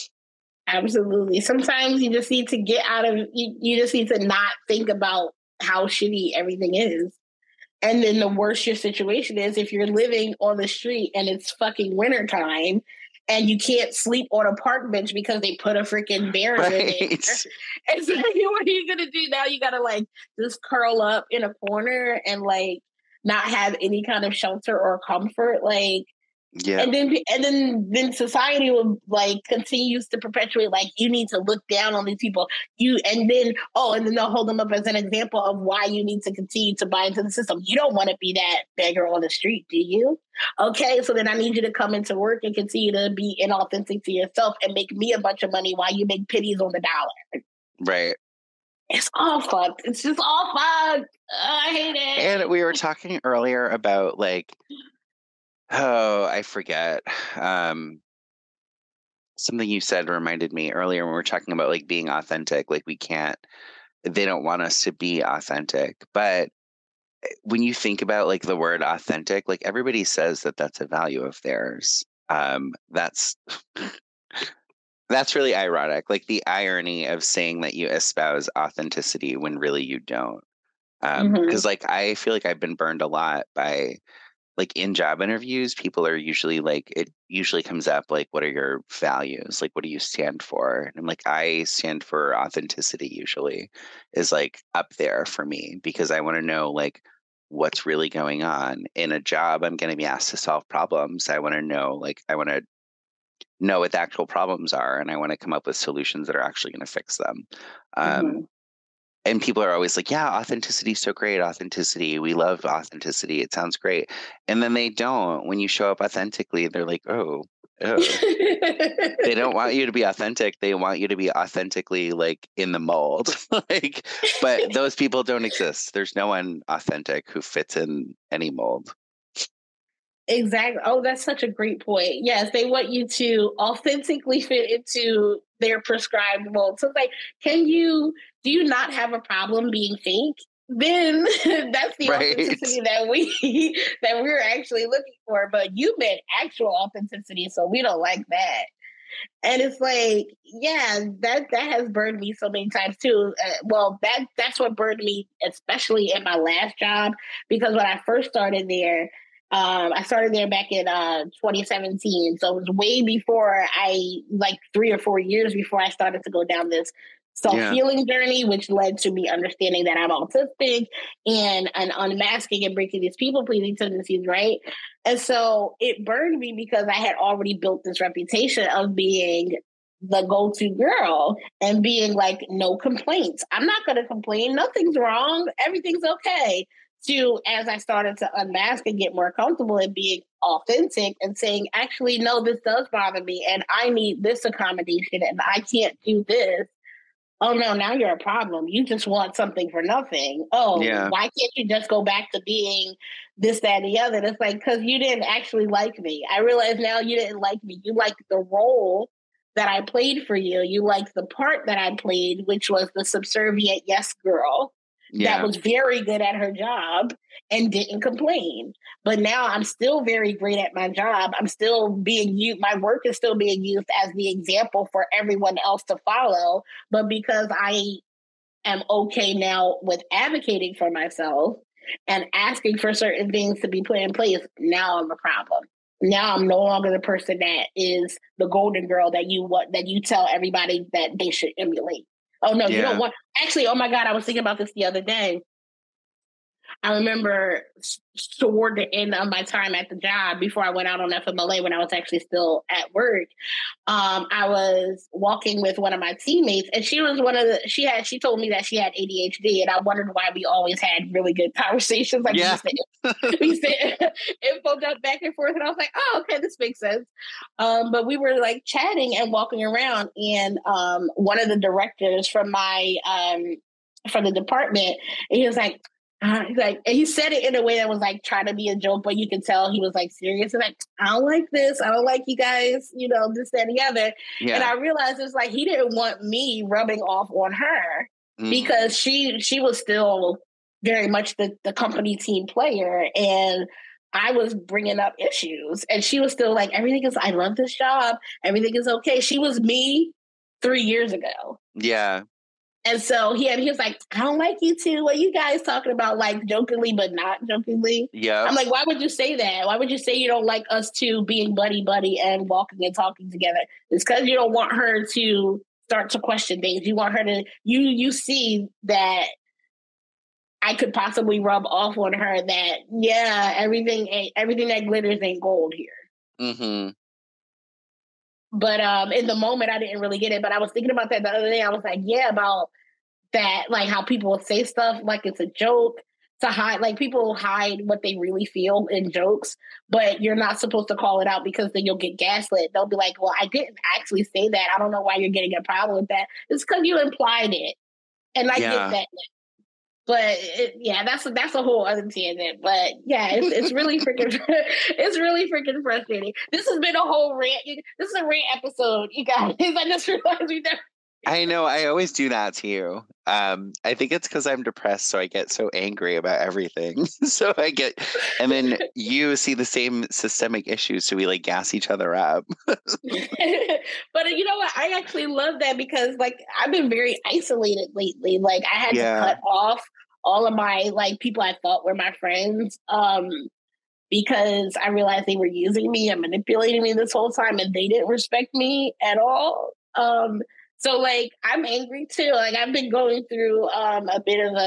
Absolutely. Sometimes you just need to get out of, you just need to not think about how shitty everything is. And then the worse your situation is, if you're living on the street and it's fucking wintertime and you can't sleep on a park bench because they put a freaking bear in it. And so what are you going to do now? You got to like just curl up in a corner and like not have any kind of shelter or comfort. Like, yeah. And then society will like continues to perpetuate like you need to look down on these people. And then they'll hold them up as an example of why you need to continue to buy into the system. You don't want to be that beggar on the street, do you? Okay, so then I need you to come into work and continue to be inauthentic to yourself and make me a bunch of money while you make pennies on the dollar. Right. It's all fucked. It's just all fucked. I hate it. And we were talking earlier about like, I forget. Something you said reminded me earlier when we were talking about like being authentic. Like, they don't want us to be authentic. But when you think about like the word authentic, like everybody says that that's a value of theirs. That's really ironic. Like the irony of saying that you espouse authenticity when really you don't. Because like I feel like I've been burned a lot by, like, in job interviews, people are usually like, it usually comes up like, what are your values? Like, what do you stand for? And I'm like, I stand for authenticity, usually is like up there for me, because I want to know like what's really going on in a job. I'm going to be asked to solve problems. I want to know what the actual problems are. And I want to come up with solutions that are actually going to fix them. And people are always like, yeah, authenticity is so great. Authenticity. We love authenticity. It sounds great. And then they don't. When you show up authentically, they're like, oh. They don't want you to be authentic. They want you to be authentically like in the mold. Like, but those people don't exist. There's no one authentic who fits in any mold. Exactly. Oh, that's such a great point. Yes, they want you to authentically fit into their prescribed mold. So it's like, do you not have a problem being fake? Then that's the Right. authenticity that that we're actually looking for. But you meant actual authenticity, so we don't like that. And it's like, yeah, that has burned me so many times too. Well, that's what burned me, especially in my last job, because when I first started there, I started there back in 2017, so it was way before like 3 or 4 years before I started to go down this self Yeah. healing journey, which led to me understanding that I'm autistic and unmasking and breaking these people pleasing tendencies, right? And so it burned me because I had already built this reputation of being the go-to girl and being like, no complaints. I'm not going to complain. Nothing's wrong. Everything's okay. To as I started to unmask and get more comfortable and being authentic and saying, actually, no, this does bother me and I need this accommodation and I can't do this. Oh no, now you're a problem. You just want something for nothing. Oh, Yeah. why can't you just go back to being this, that, and the other? And it's like, because you didn't actually like me. I realize now you didn't like me. You liked the role that I played for you. You liked the part that I played, which was the subservient yes girl that Yeah. was very good at her job and didn't complain. But now I'm still very great at my job. I'm still being used, my work is still being used as the example for everyone else to follow. But because I am okay now with advocating for myself and asking for certain things to be put in place, now I'm a problem. Now I'm no longer the person that is the golden girl that you tell everybody that they should emulate. Oh no, you don't Yeah. want. Actually, oh my God, I was thinking about this the other day. I remember toward the end of my time at the job before I went out on FMLA when I was actually still at work. I was walking with one of my teammates, and she was she told me that she had ADHD, and I wondered why we always had really good conversations. Like Yeah. we used to info dump back and forth, and I was like, oh, okay, this makes sense. But we were like chatting and walking around, and one of the directors from the department, and he was like, and he said it in a way that was like trying to be a joke, but you can tell he was like serious and like, I don't like this. I don't like you guys, this, that, and the other. Yeah. And I realized it's like he didn't want me rubbing off on her because she was still very much the company team player, and I was bringing up issues, and she was still like, I love this job. Everything is okay. She was me 3 years ago. Yeah. And so he was like, I don't like you two. What are you guys talking about? Like jokingly, but not jokingly. Yeah. I'm like, why would you say that? Why would you say you don't like us two being buddy and walking and talking together? It's because you don't want her to start to question things. You want her to, you see that I could possibly rub off on her that, yeah, everything that glitters ain't gold here. Mm-hmm. But in the moment, I didn't really get it. But I was thinking about that the other day. I was like, yeah, about that, like how people say stuff like it's a joke to hide, like people hide what they really feel in jokes, but you're not supposed to call it out because then you'll get gaslit. They'll be like, well, I didn't actually say that. I don't know why you're getting a problem with that. It's because you implied it. And I get that. But that's a whole other tangent. But yeah, it's really freaking it's really freaking frustrating. This has been a whole rant. This is a rant episode, you guys. I just realized we never. I know. I always do that to you. I think it's because I'm depressed, so I get so angry about everything. And then you see the same systemic issues, so we like gas each other up. But you know what? I actually love that because like I've been very isolated lately. Like I had to cut off all of my like people I thought were my friends because I realized they were using me and manipulating me this whole time, and they didn't respect me at all. So like I'm angry too. Like I've been going through a bit of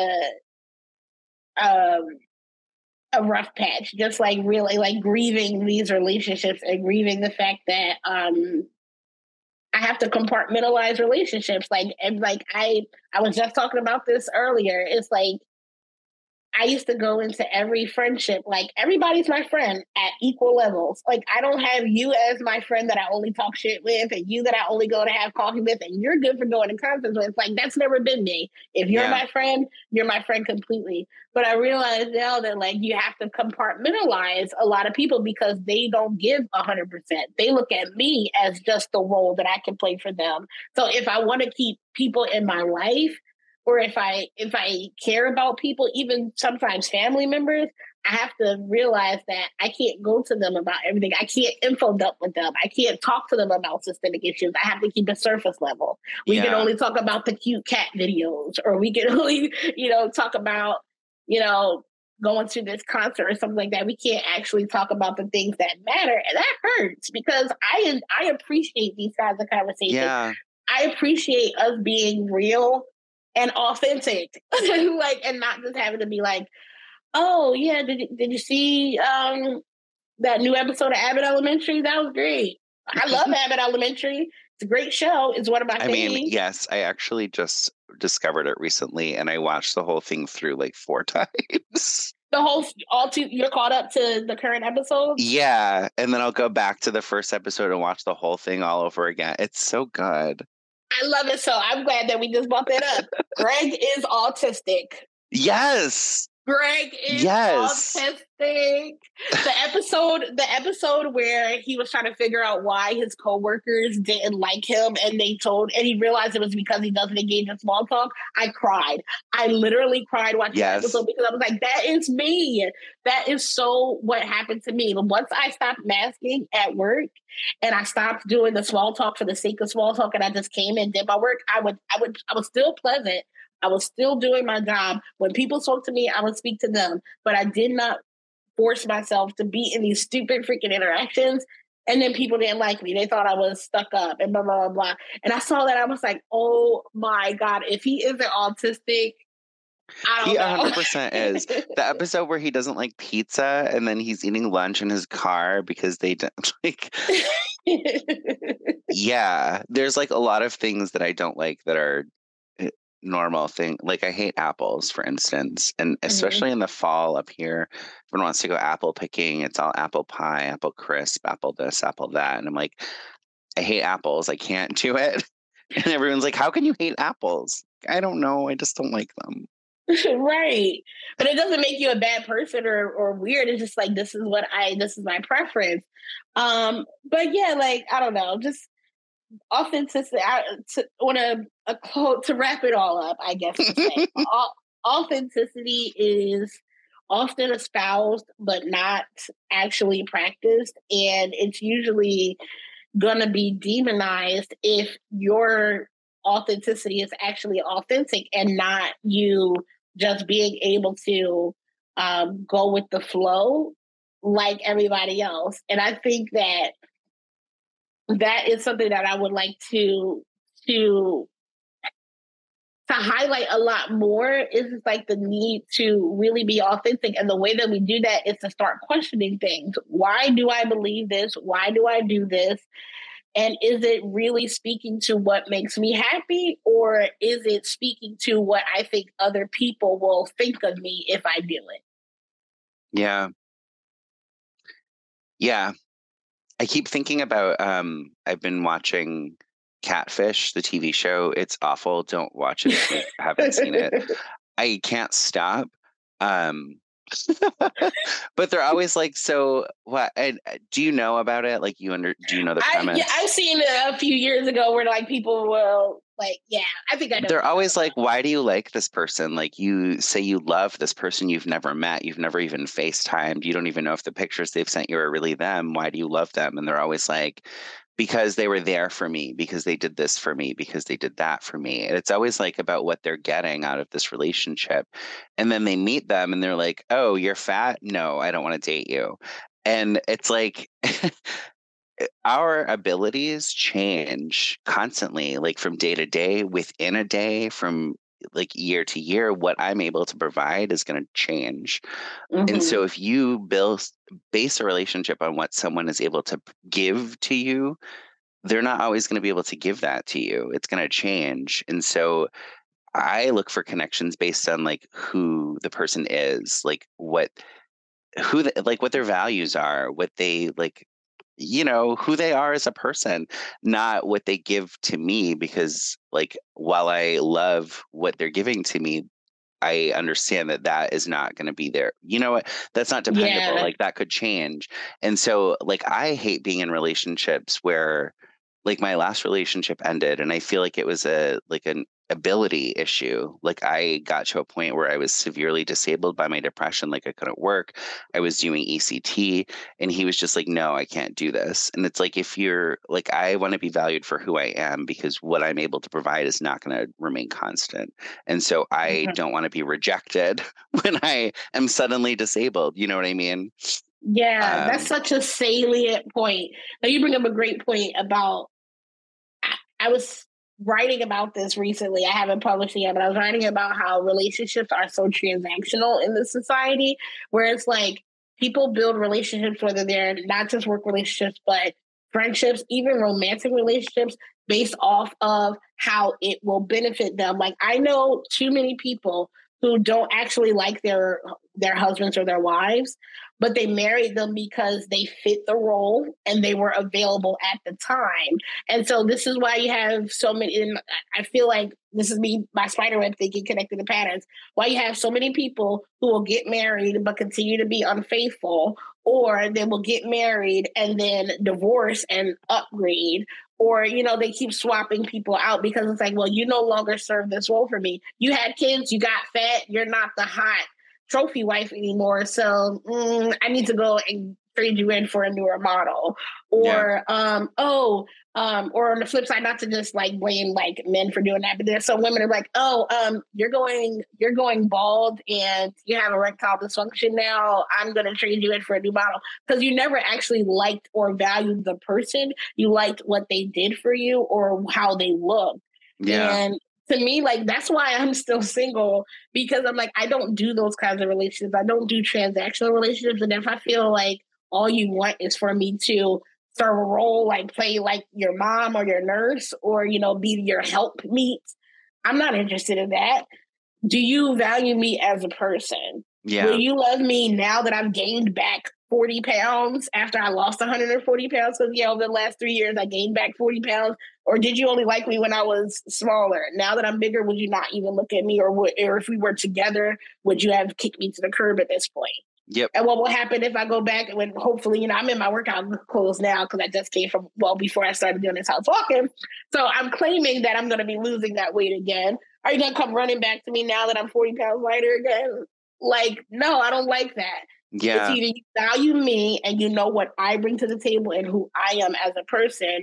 a rough patch, just like really like grieving these relationships and grieving the fact that I have to compartmentalize relationships. Like and like I was just talking about this earlier. It's like I used to go into every friendship, like everybody's my friend at equal levels. Like I don't have you as my friend that I only talk shit with and you that I only go to have coffee with and you're good for going to concerts with. Like that's never been me. If you're my friend, you're my friend completely. But I realize now that like you have to compartmentalize a lot of people because they don't give 100%. They look at me as just the role that I can play for them. So if I want to keep people in my life, or if I care about people, even sometimes family members, I have to realize that I can't go to them about everything. I can't info dump with them. I can't talk to them about systemic issues. I have to keep it surface level. We can only talk about the cute cat videos, or we can only, talk about, going to this concert or something like that. We can't actually talk about the things that matter. And that hurts because I appreciate these kinds of conversations. Yeah. I appreciate us being real and authentic, like, and not just having to be like, oh yeah, did you see that new episode of Abbott Elementary? That was great. I love Abbott Elementary. It's a great show. It's one of my faves. I mean, yes, I actually just discovered it recently, and I watched the whole thing through like 4 times. You're caught up to the current episodes? Yeah, and then I'll go back to the first episode and watch the whole thing all over again. It's so good. I love it. So I'm glad that we just brought that up. Greg is autistic. Yes. Greg is autistic. The episode where he was trying to figure out why his coworkers didn't like him, and he realized it was because he doesn't engage in small talk. I cried. I literally cried watching the episode because I was like, that is me. That is so what happened to me. Once I stopped masking at work and I stopped doing the small talk for the sake of small talk, and I just came and did my work, I was still pleasant. I was still doing my job. When people spoke to me, I would speak to them, but I did not force myself to be in these stupid freaking interactions. And then people didn't like me. They thought I was stuck up and blah, blah, blah, blah. And I saw that. I was like, oh my God, if he isn't autistic, I don't know. 100% is. The episode where he doesn't like pizza and then he's eating lunch in his car because they don't like. Yeah, there's like a lot of things that I don't like that are normal thing. Like I hate apples, for instance, and especially in the fall up here, everyone wants to go apple picking. It's all apple pie, apple crisp, apple this, apple that, and I'm like, I hate apples. I can't do it. And everyone's like, how can you hate apples? I don't know. I just don't like them. Right. But it doesn't make you a bad person or weird. It's just like, this is my preference. But yeah, like, I don't know, just authenticity. A quote to wrap it all up, I guess. Authenticity is often espoused, but not actually practiced. And it's usually going to be demonized if your authenticity is actually authentic and not you just being able to go with the flow like everybody else. And I think that is something that I would like to highlight a lot more, is like the need to really be authentic. And the way that we do that is to start questioning things. Why do I believe this? Why do I do this? And is it really speaking to what makes me happy, or is it speaking to what I think other people will think of me if I do it? Yeah. Yeah. I keep thinking about, I've been watching Catfish, the TV show. It's awful. Don't watch it if you haven't seen it. I can't stop. But they're always like, so what? And do you know about it? Like, do you know the premise? I've seen it a few years ago where like people will like, yeah, I think I know. They're always like, why do you like this person? Like, you say you love this person you've never met, you've never even FaceTimed, you don't even know if the pictures they've sent you are really them. Why do you love them? And they're always like, because they were there for me, because they did this for me, because they did that for me. And it's always like about what they're getting out of this relationship. And then they meet them and they're like, oh, you're fat? No, I don't want to date you. And it's like our abilities change constantly, like from day to day, within a day, from like year to year. What I'm able to provide is going to change. And so if you base a relationship on what someone is able to give to you, they're not always going to be able to give that to you. It's going to change. And so I look for connections based on like who the person is, like what their values are, what they like, who they are as a person, not what they give to me. Because like, while I love what they're giving to me, I understand that that is not going to be there. You know what? That's not dependable. Yeah. Like that could change. And so like, I hate being in relationships where like my last relationship ended and I feel like it was an ability issue. Like I got to a point where I was severely disabled by my depression. Like I couldn't work. I was doing ECT and he was just like, no, I can't do this. And it's like, if you're like, I want to be valued for who I am because what I'm able to provide is not going to remain constant. And so I Mhm. don't want to be rejected when I am suddenly disabled. You know what I mean? Yeah, that's such a salient point. Now you bring up a great point about. I was writing about this recently. I haven't published it yet, but I was writing about how relationships are so transactional in this society, where it's like people build relationships, whether they're not just work relationships, but friendships, even romantic relationships, based off of how it will benefit them. Like I know too many people who don't actually like their husbands or their wives, but they married them because they fit the role and they were available at the time. And so this is why you have so many. And I feel like this is me, my spiderweb thinking, connected to patterns. Why you have so many people who will get married but continue to be unfaithful, or they will get married and then divorce and upgrade, or they keep swapping people out because it's like, well, you no longer serve this role for me. You had kids, you got fat, you're not the hot trophy wife anymore, so I need to go and trade you in for a newer model. Or or on the flip side, not to just like blame like men for doing that, but there's some women are like, you're going bald and you have erectile dysfunction now, I'm gonna trade you in for a new model, because you never actually liked or valued the person. You liked what they did for you or how they looked. Yeah. And to me, like, that's why I'm still single, because I'm like, I don't do those kinds of relationships. I don't do transactional relationships. And if I feel like all you want is for me to serve a role, like play like your mom or your nurse, or, be your help meet, I'm not interested in that. Do you value me as a person? Yeah. Will you love me now that I've gained back 40 pounds after I lost 140 pounds? Because, over the last 3 years, I gained back 40 pounds. Or did you only like me when I was smaller? Now that I'm bigger, would you not even look at me? Or if we were together, would you have kicked me to the curb at this point? Yep. And what will happen if I go back when hopefully, I'm in my workout clothes now because I just came from, before I started doing this house walking. So I'm claiming that I'm going to be losing that weight again. Are you going to come running back to me now that I'm 40 pounds lighter again? Like, no, I don't like that. Yeah. It's either you value me and you know what I bring to the table and who I am as a person,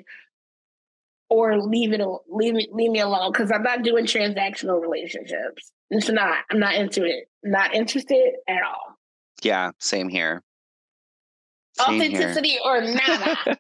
or leave me alone, because I'm not doing transactional relationships. It's not. I'm not into it. Not interested at all. Yeah, same here. Authenticity or nada.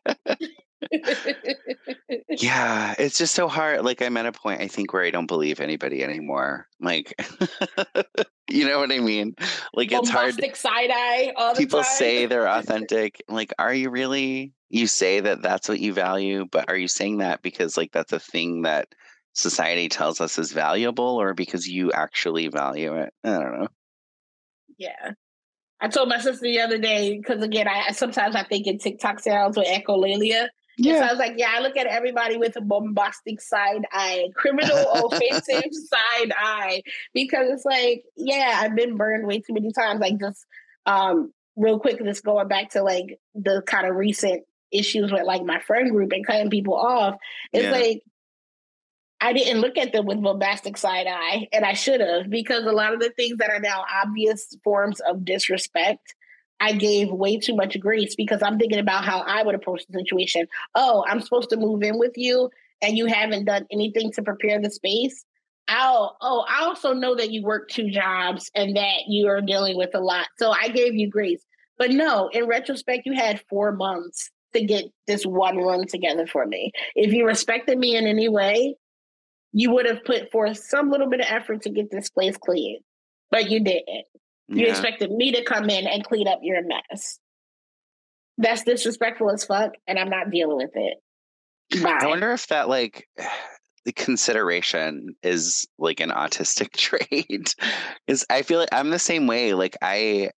Yeah, it's just so hard. Like, I'm at a point, I think, where I don't believe anybody anymore. Like, you know what I mean? Like, it's hard. Bombastic side eye all the People time. say they're authentic. Like, are you really? You say that that's what you value, but are you saying that because, like, that's a thing that society tells us is valuable, or because you actually value it? I don't know. Yeah. I told my sister the other day, because again, I sometimes I think in TikTok sounds with echolalia. Yeah. And so I was like, I look at everybody with a bombastic side eye, criminal, offensive side eye, because it's like, I've been burned way too many times. Like, just real quick, just going back to like the kind of recent issues with like my friend group and cutting people off. It's like, I didn't look at them with bombastic side eye, and I should have, because a lot of the things that are now obvious forms of disrespect, I gave way too much grace, because I'm thinking about how I would approach the situation. Oh, I'm supposed to move in with you and you haven't done anything to prepare the space. I also know that you work 2 jobs and that you are dealing with a lot. So I gave you grace. But no, in retrospect, you had 4 months to get this one room together for me. If you respected me in any way, you would have put forth some little bit of effort to get this place clean, but you didn't. You expected me to come in and clean up your mess. That's disrespectful as fuck, and I'm not dealing with it. Bye. I wonder if that, like, the consideration is like an autistic trait. Is I feel like I'm the same way. Like I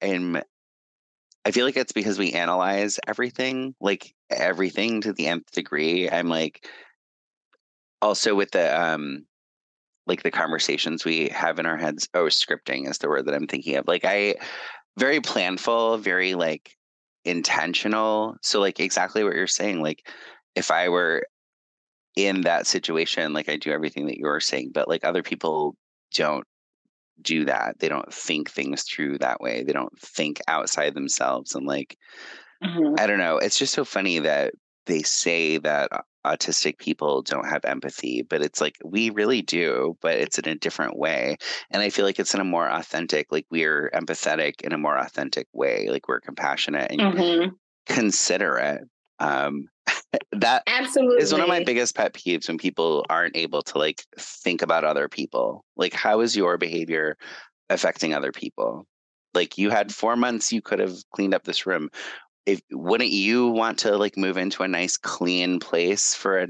feel like it's because we analyze everything, like everything to the nth degree. I'm like also with the like the conversations we have in our heads. Oh, scripting is the word that I'm thinking of. Like I very planful, very like intentional. So like exactly what you're saying. Like if I were in that situation, like I do everything that you're saying, but like other people don't do that. They don't think things through that way. They don't think outside themselves. And like, I don't know. It's just so funny that they say that autistic people don't have empathy, but it's like we really do, but it's in a different way. And I feel like it's in a more authentic, like we're empathetic in a more authentic way. Like we're compassionate and considerate. That Absolutely is one of my biggest pet peeves when people aren't able to like think about other people. Like, how is your behavior affecting other people? Like, you had 4 months, you could have cleaned up this room. Wouldn't you want to like move into a nice clean place for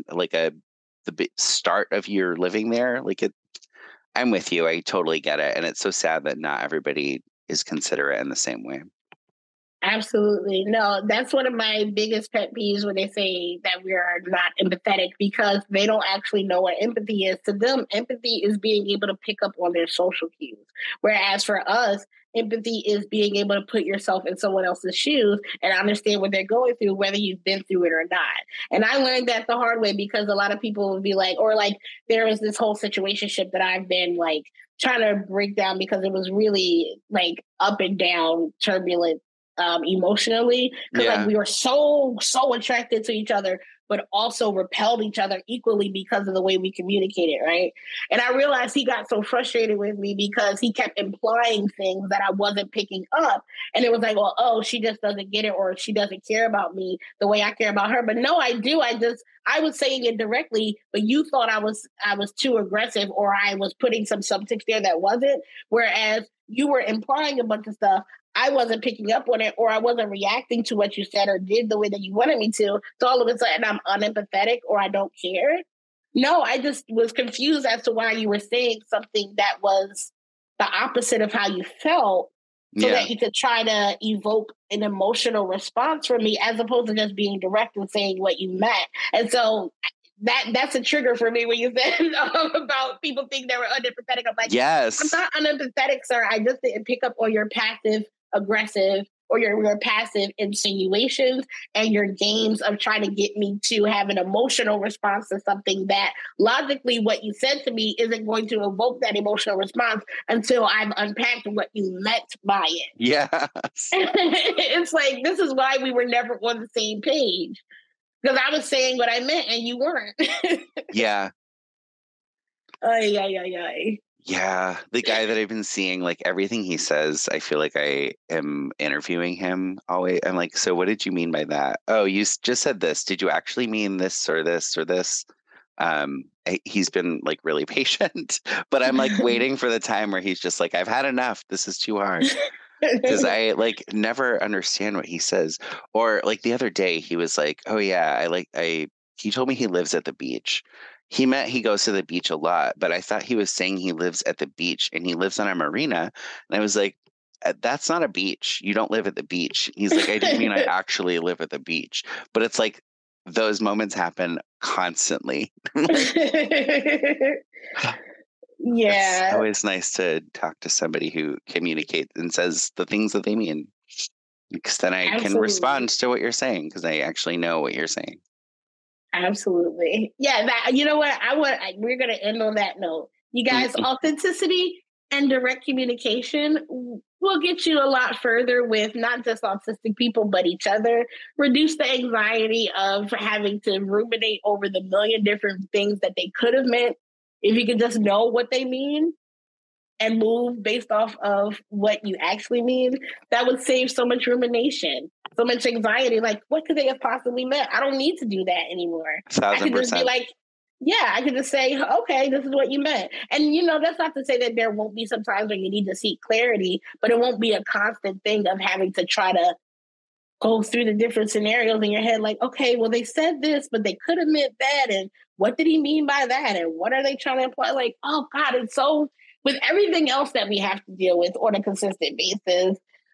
the start of your living there? Like I'm with you. I totally get it. And it's so sad that not everybody is considerate in the same way. Absolutely. No, that's one of my biggest pet peeves when they say that we are not empathetic, because they don't actually know what empathy is. To them, empathy is being able to pick up on their social cues. Whereas for us, empathy is being able to put yourself in someone else's shoes and understand what they're going through, whether you've been through it or not. And I learned that the hard way, because a lot of people would be like, or like there was this whole situationship that I've been like trying to break down, because it was really like up and down, turbulent emotionally, because like we were so attracted to each other, but also repelled each other equally because of the way we communicated, right? And I realized he got so frustrated with me because he kept implying things that I wasn't picking up, and it was like, well, oh, she just doesn't get it, or she doesn't care about me the way I care about her. But no, I do. I was saying it directly, but you thought I was too aggressive, or I was putting some subtext there that wasn't. Whereas you were implying a bunch of stuff, I wasn't picking up on it, or I wasn't reacting to what you said or did the way that you wanted me to. So all of a sudden I'm unempathetic, or I don't care. No, I just was confused as to why you were saying something that was the opposite of how you felt, so that you could try to evoke an emotional response from me, as opposed to just being direct and saying what you meant. And so that's a trigger for me when you said about people think they were unempathetic. I'm like, yes, I'm not unempathetic, sir. I just didn't pick up on your passive aggressive or your passive insinuations and your games of trying to get me to have an emotional response to something that logically what you said to me isn't going to evoke that emotional response until I've unpacked what you meant by it. Yes. It's like, this is why we were never on the same page. Because I was saying what I meant and you weren't. Yeah. Ay. Yeah. The guy that I've been seeing, like everything he says, I feel like I am interviewing him always. I'm like, so what did you mean by that? Oh, you just said this. Did you actually mean this or this or this? He's been like really patient, but I'm like waiting for the time where he's just like, I've had enough. This is too hard. Because I like never understand what he says. Or like the other day he was like, oh yeah, he told me he lives at the beach. He meant he goes to the beach a lot, but I thought he was saying he lives at the beach and he lives on a marina. And I was like, that's not a beach. You don't live at the beach. He's like, I didn't mean I actually live at the beach. But it's like those moments happen constantly. Yeah. It's always nice to talk to somebody who communicates and says the things that they mean, because then I can respond to what you're saying, because I actually know what you're saying. Absolutely. Yeah. You know what? We're going to end on that note. You guys, authenticity and direct communication will get you a lot further with not just autistic people, but each other. Reduce the anxiety of having to ruminate over the million different things that they could have meant. If you can just know what they mean and move based off of what you actually mean, that would save so much rumination, so much anxiety. Like, what could they have possibly meant? I don't need to do that anymore. 1,000%. I could just be like, yeah, I could just say, okay, this is what you meant. And, that's not to say that there won't be some times where you need to seek clarity, but it won't be a constant thing of having to try to go through the different scenarios in your head. Like, okay, well, they said this, but they could have meant that. And what did he mean by that? And what are they trying to imply? Like, oh God, it's so, with everything else that we have to deal with on a consistent basis,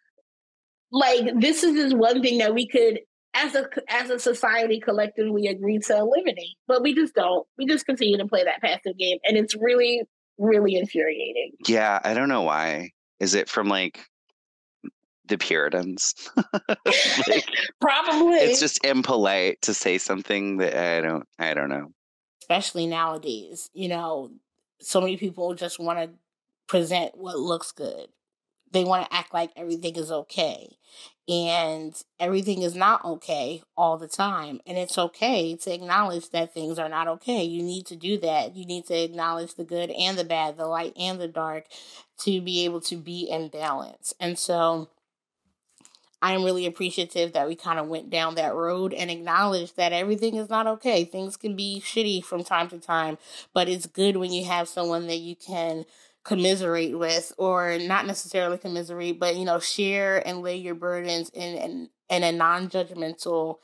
like this is just one thing that we could, as a society collectively, agree to eliminate. But we just don't. We just continue to play that passive game. And it's really, really infuriating. Yeah, I don't know why. Is it from like the Puritans? Like, probably. It's just impolite to say something that I don't know. Especially nowadays, so many people just want to present what looks good. They want to act like everything is okay. And everything is not okay all the time. And it's okay to acknowledge that things are not okay. You need to do that. You need to acknowledge the good and the bad, the light and the dark, to be able to be in balance. And so I'm really appreciative that we kind of went down that road and acknowledged that everything is not okay. Things can be shitty from time to time, but it's good when you have someone that you can commiserate with, or not necessarily commiserate, but, share and lay your burdens in a non-judgmental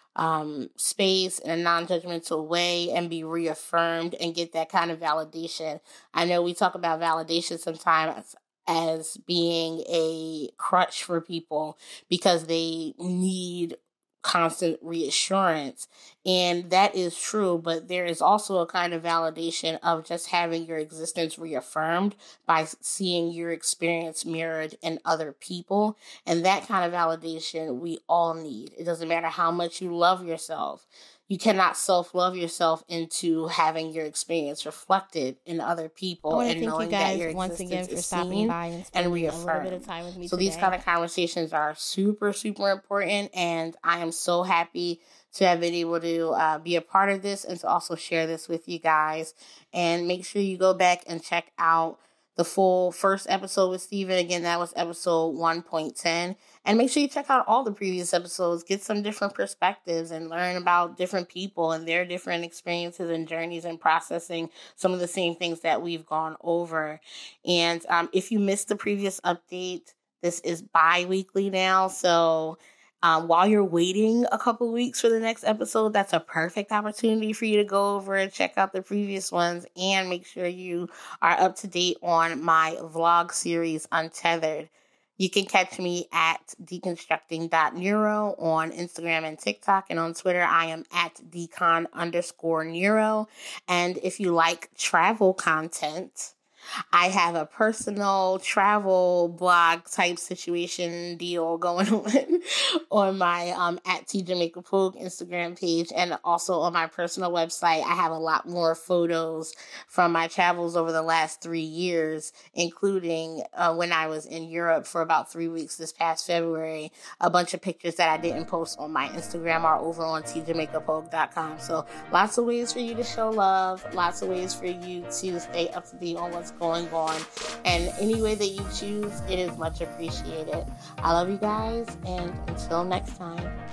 space, in a non-judgmental way, and be reaffirmed and get that kind of validation. I know we talk about validation sometimes as being a crutch for people because they need constant reassurance. And that is true, but there is also a kind of validation of just having your existence reaffirmed by seeing your experience mirrored in other people. And that kind of validation we all need. It doesn't matter how much you love yourself. You cannot self-love yourself into having your experience reflected in other people and knowing that your existence is seen and reaffirmed. So these kind of conversations are super, super important, and I am so happy to have been able to be a part of this and to also share this with you guys. And make sure you go back and check out the full first episode with Steven. Again, that was episode 1.10. And make sure you check out all the previous episodes, get some different perspectives, and learn about different people and their different experiences and journeys and processing some of the same things that we've gone over. And if you missed the previous update, this is bi-weekly now. So while you're waiting a couple weeks for the next episode, that's a perfect opportunity for you to go over and check out the previous ones, and make sure you are up to date on my vlog series, Untethered. You can catch me at deconstructing.neuro on Instagram and TikTok, and on Twitter, I am at decon_neuro. And if you like travel content, I have a personal travel blog type situation deal going on my at TJ Make a Poke Instagram page, and also on my personal website. I have a lot more photos from my travels over the last 3 years, including when I was in Europe for about 3 weeks this past February. A bunch of pictures that I didn't post on my Instagram are over on tjmakeapoke.com. So lots of ways for you to show love, lots of ways for you to stay up to date on what's going on, and any way that you choose, it is much appreciated. I love you guys, and until next time.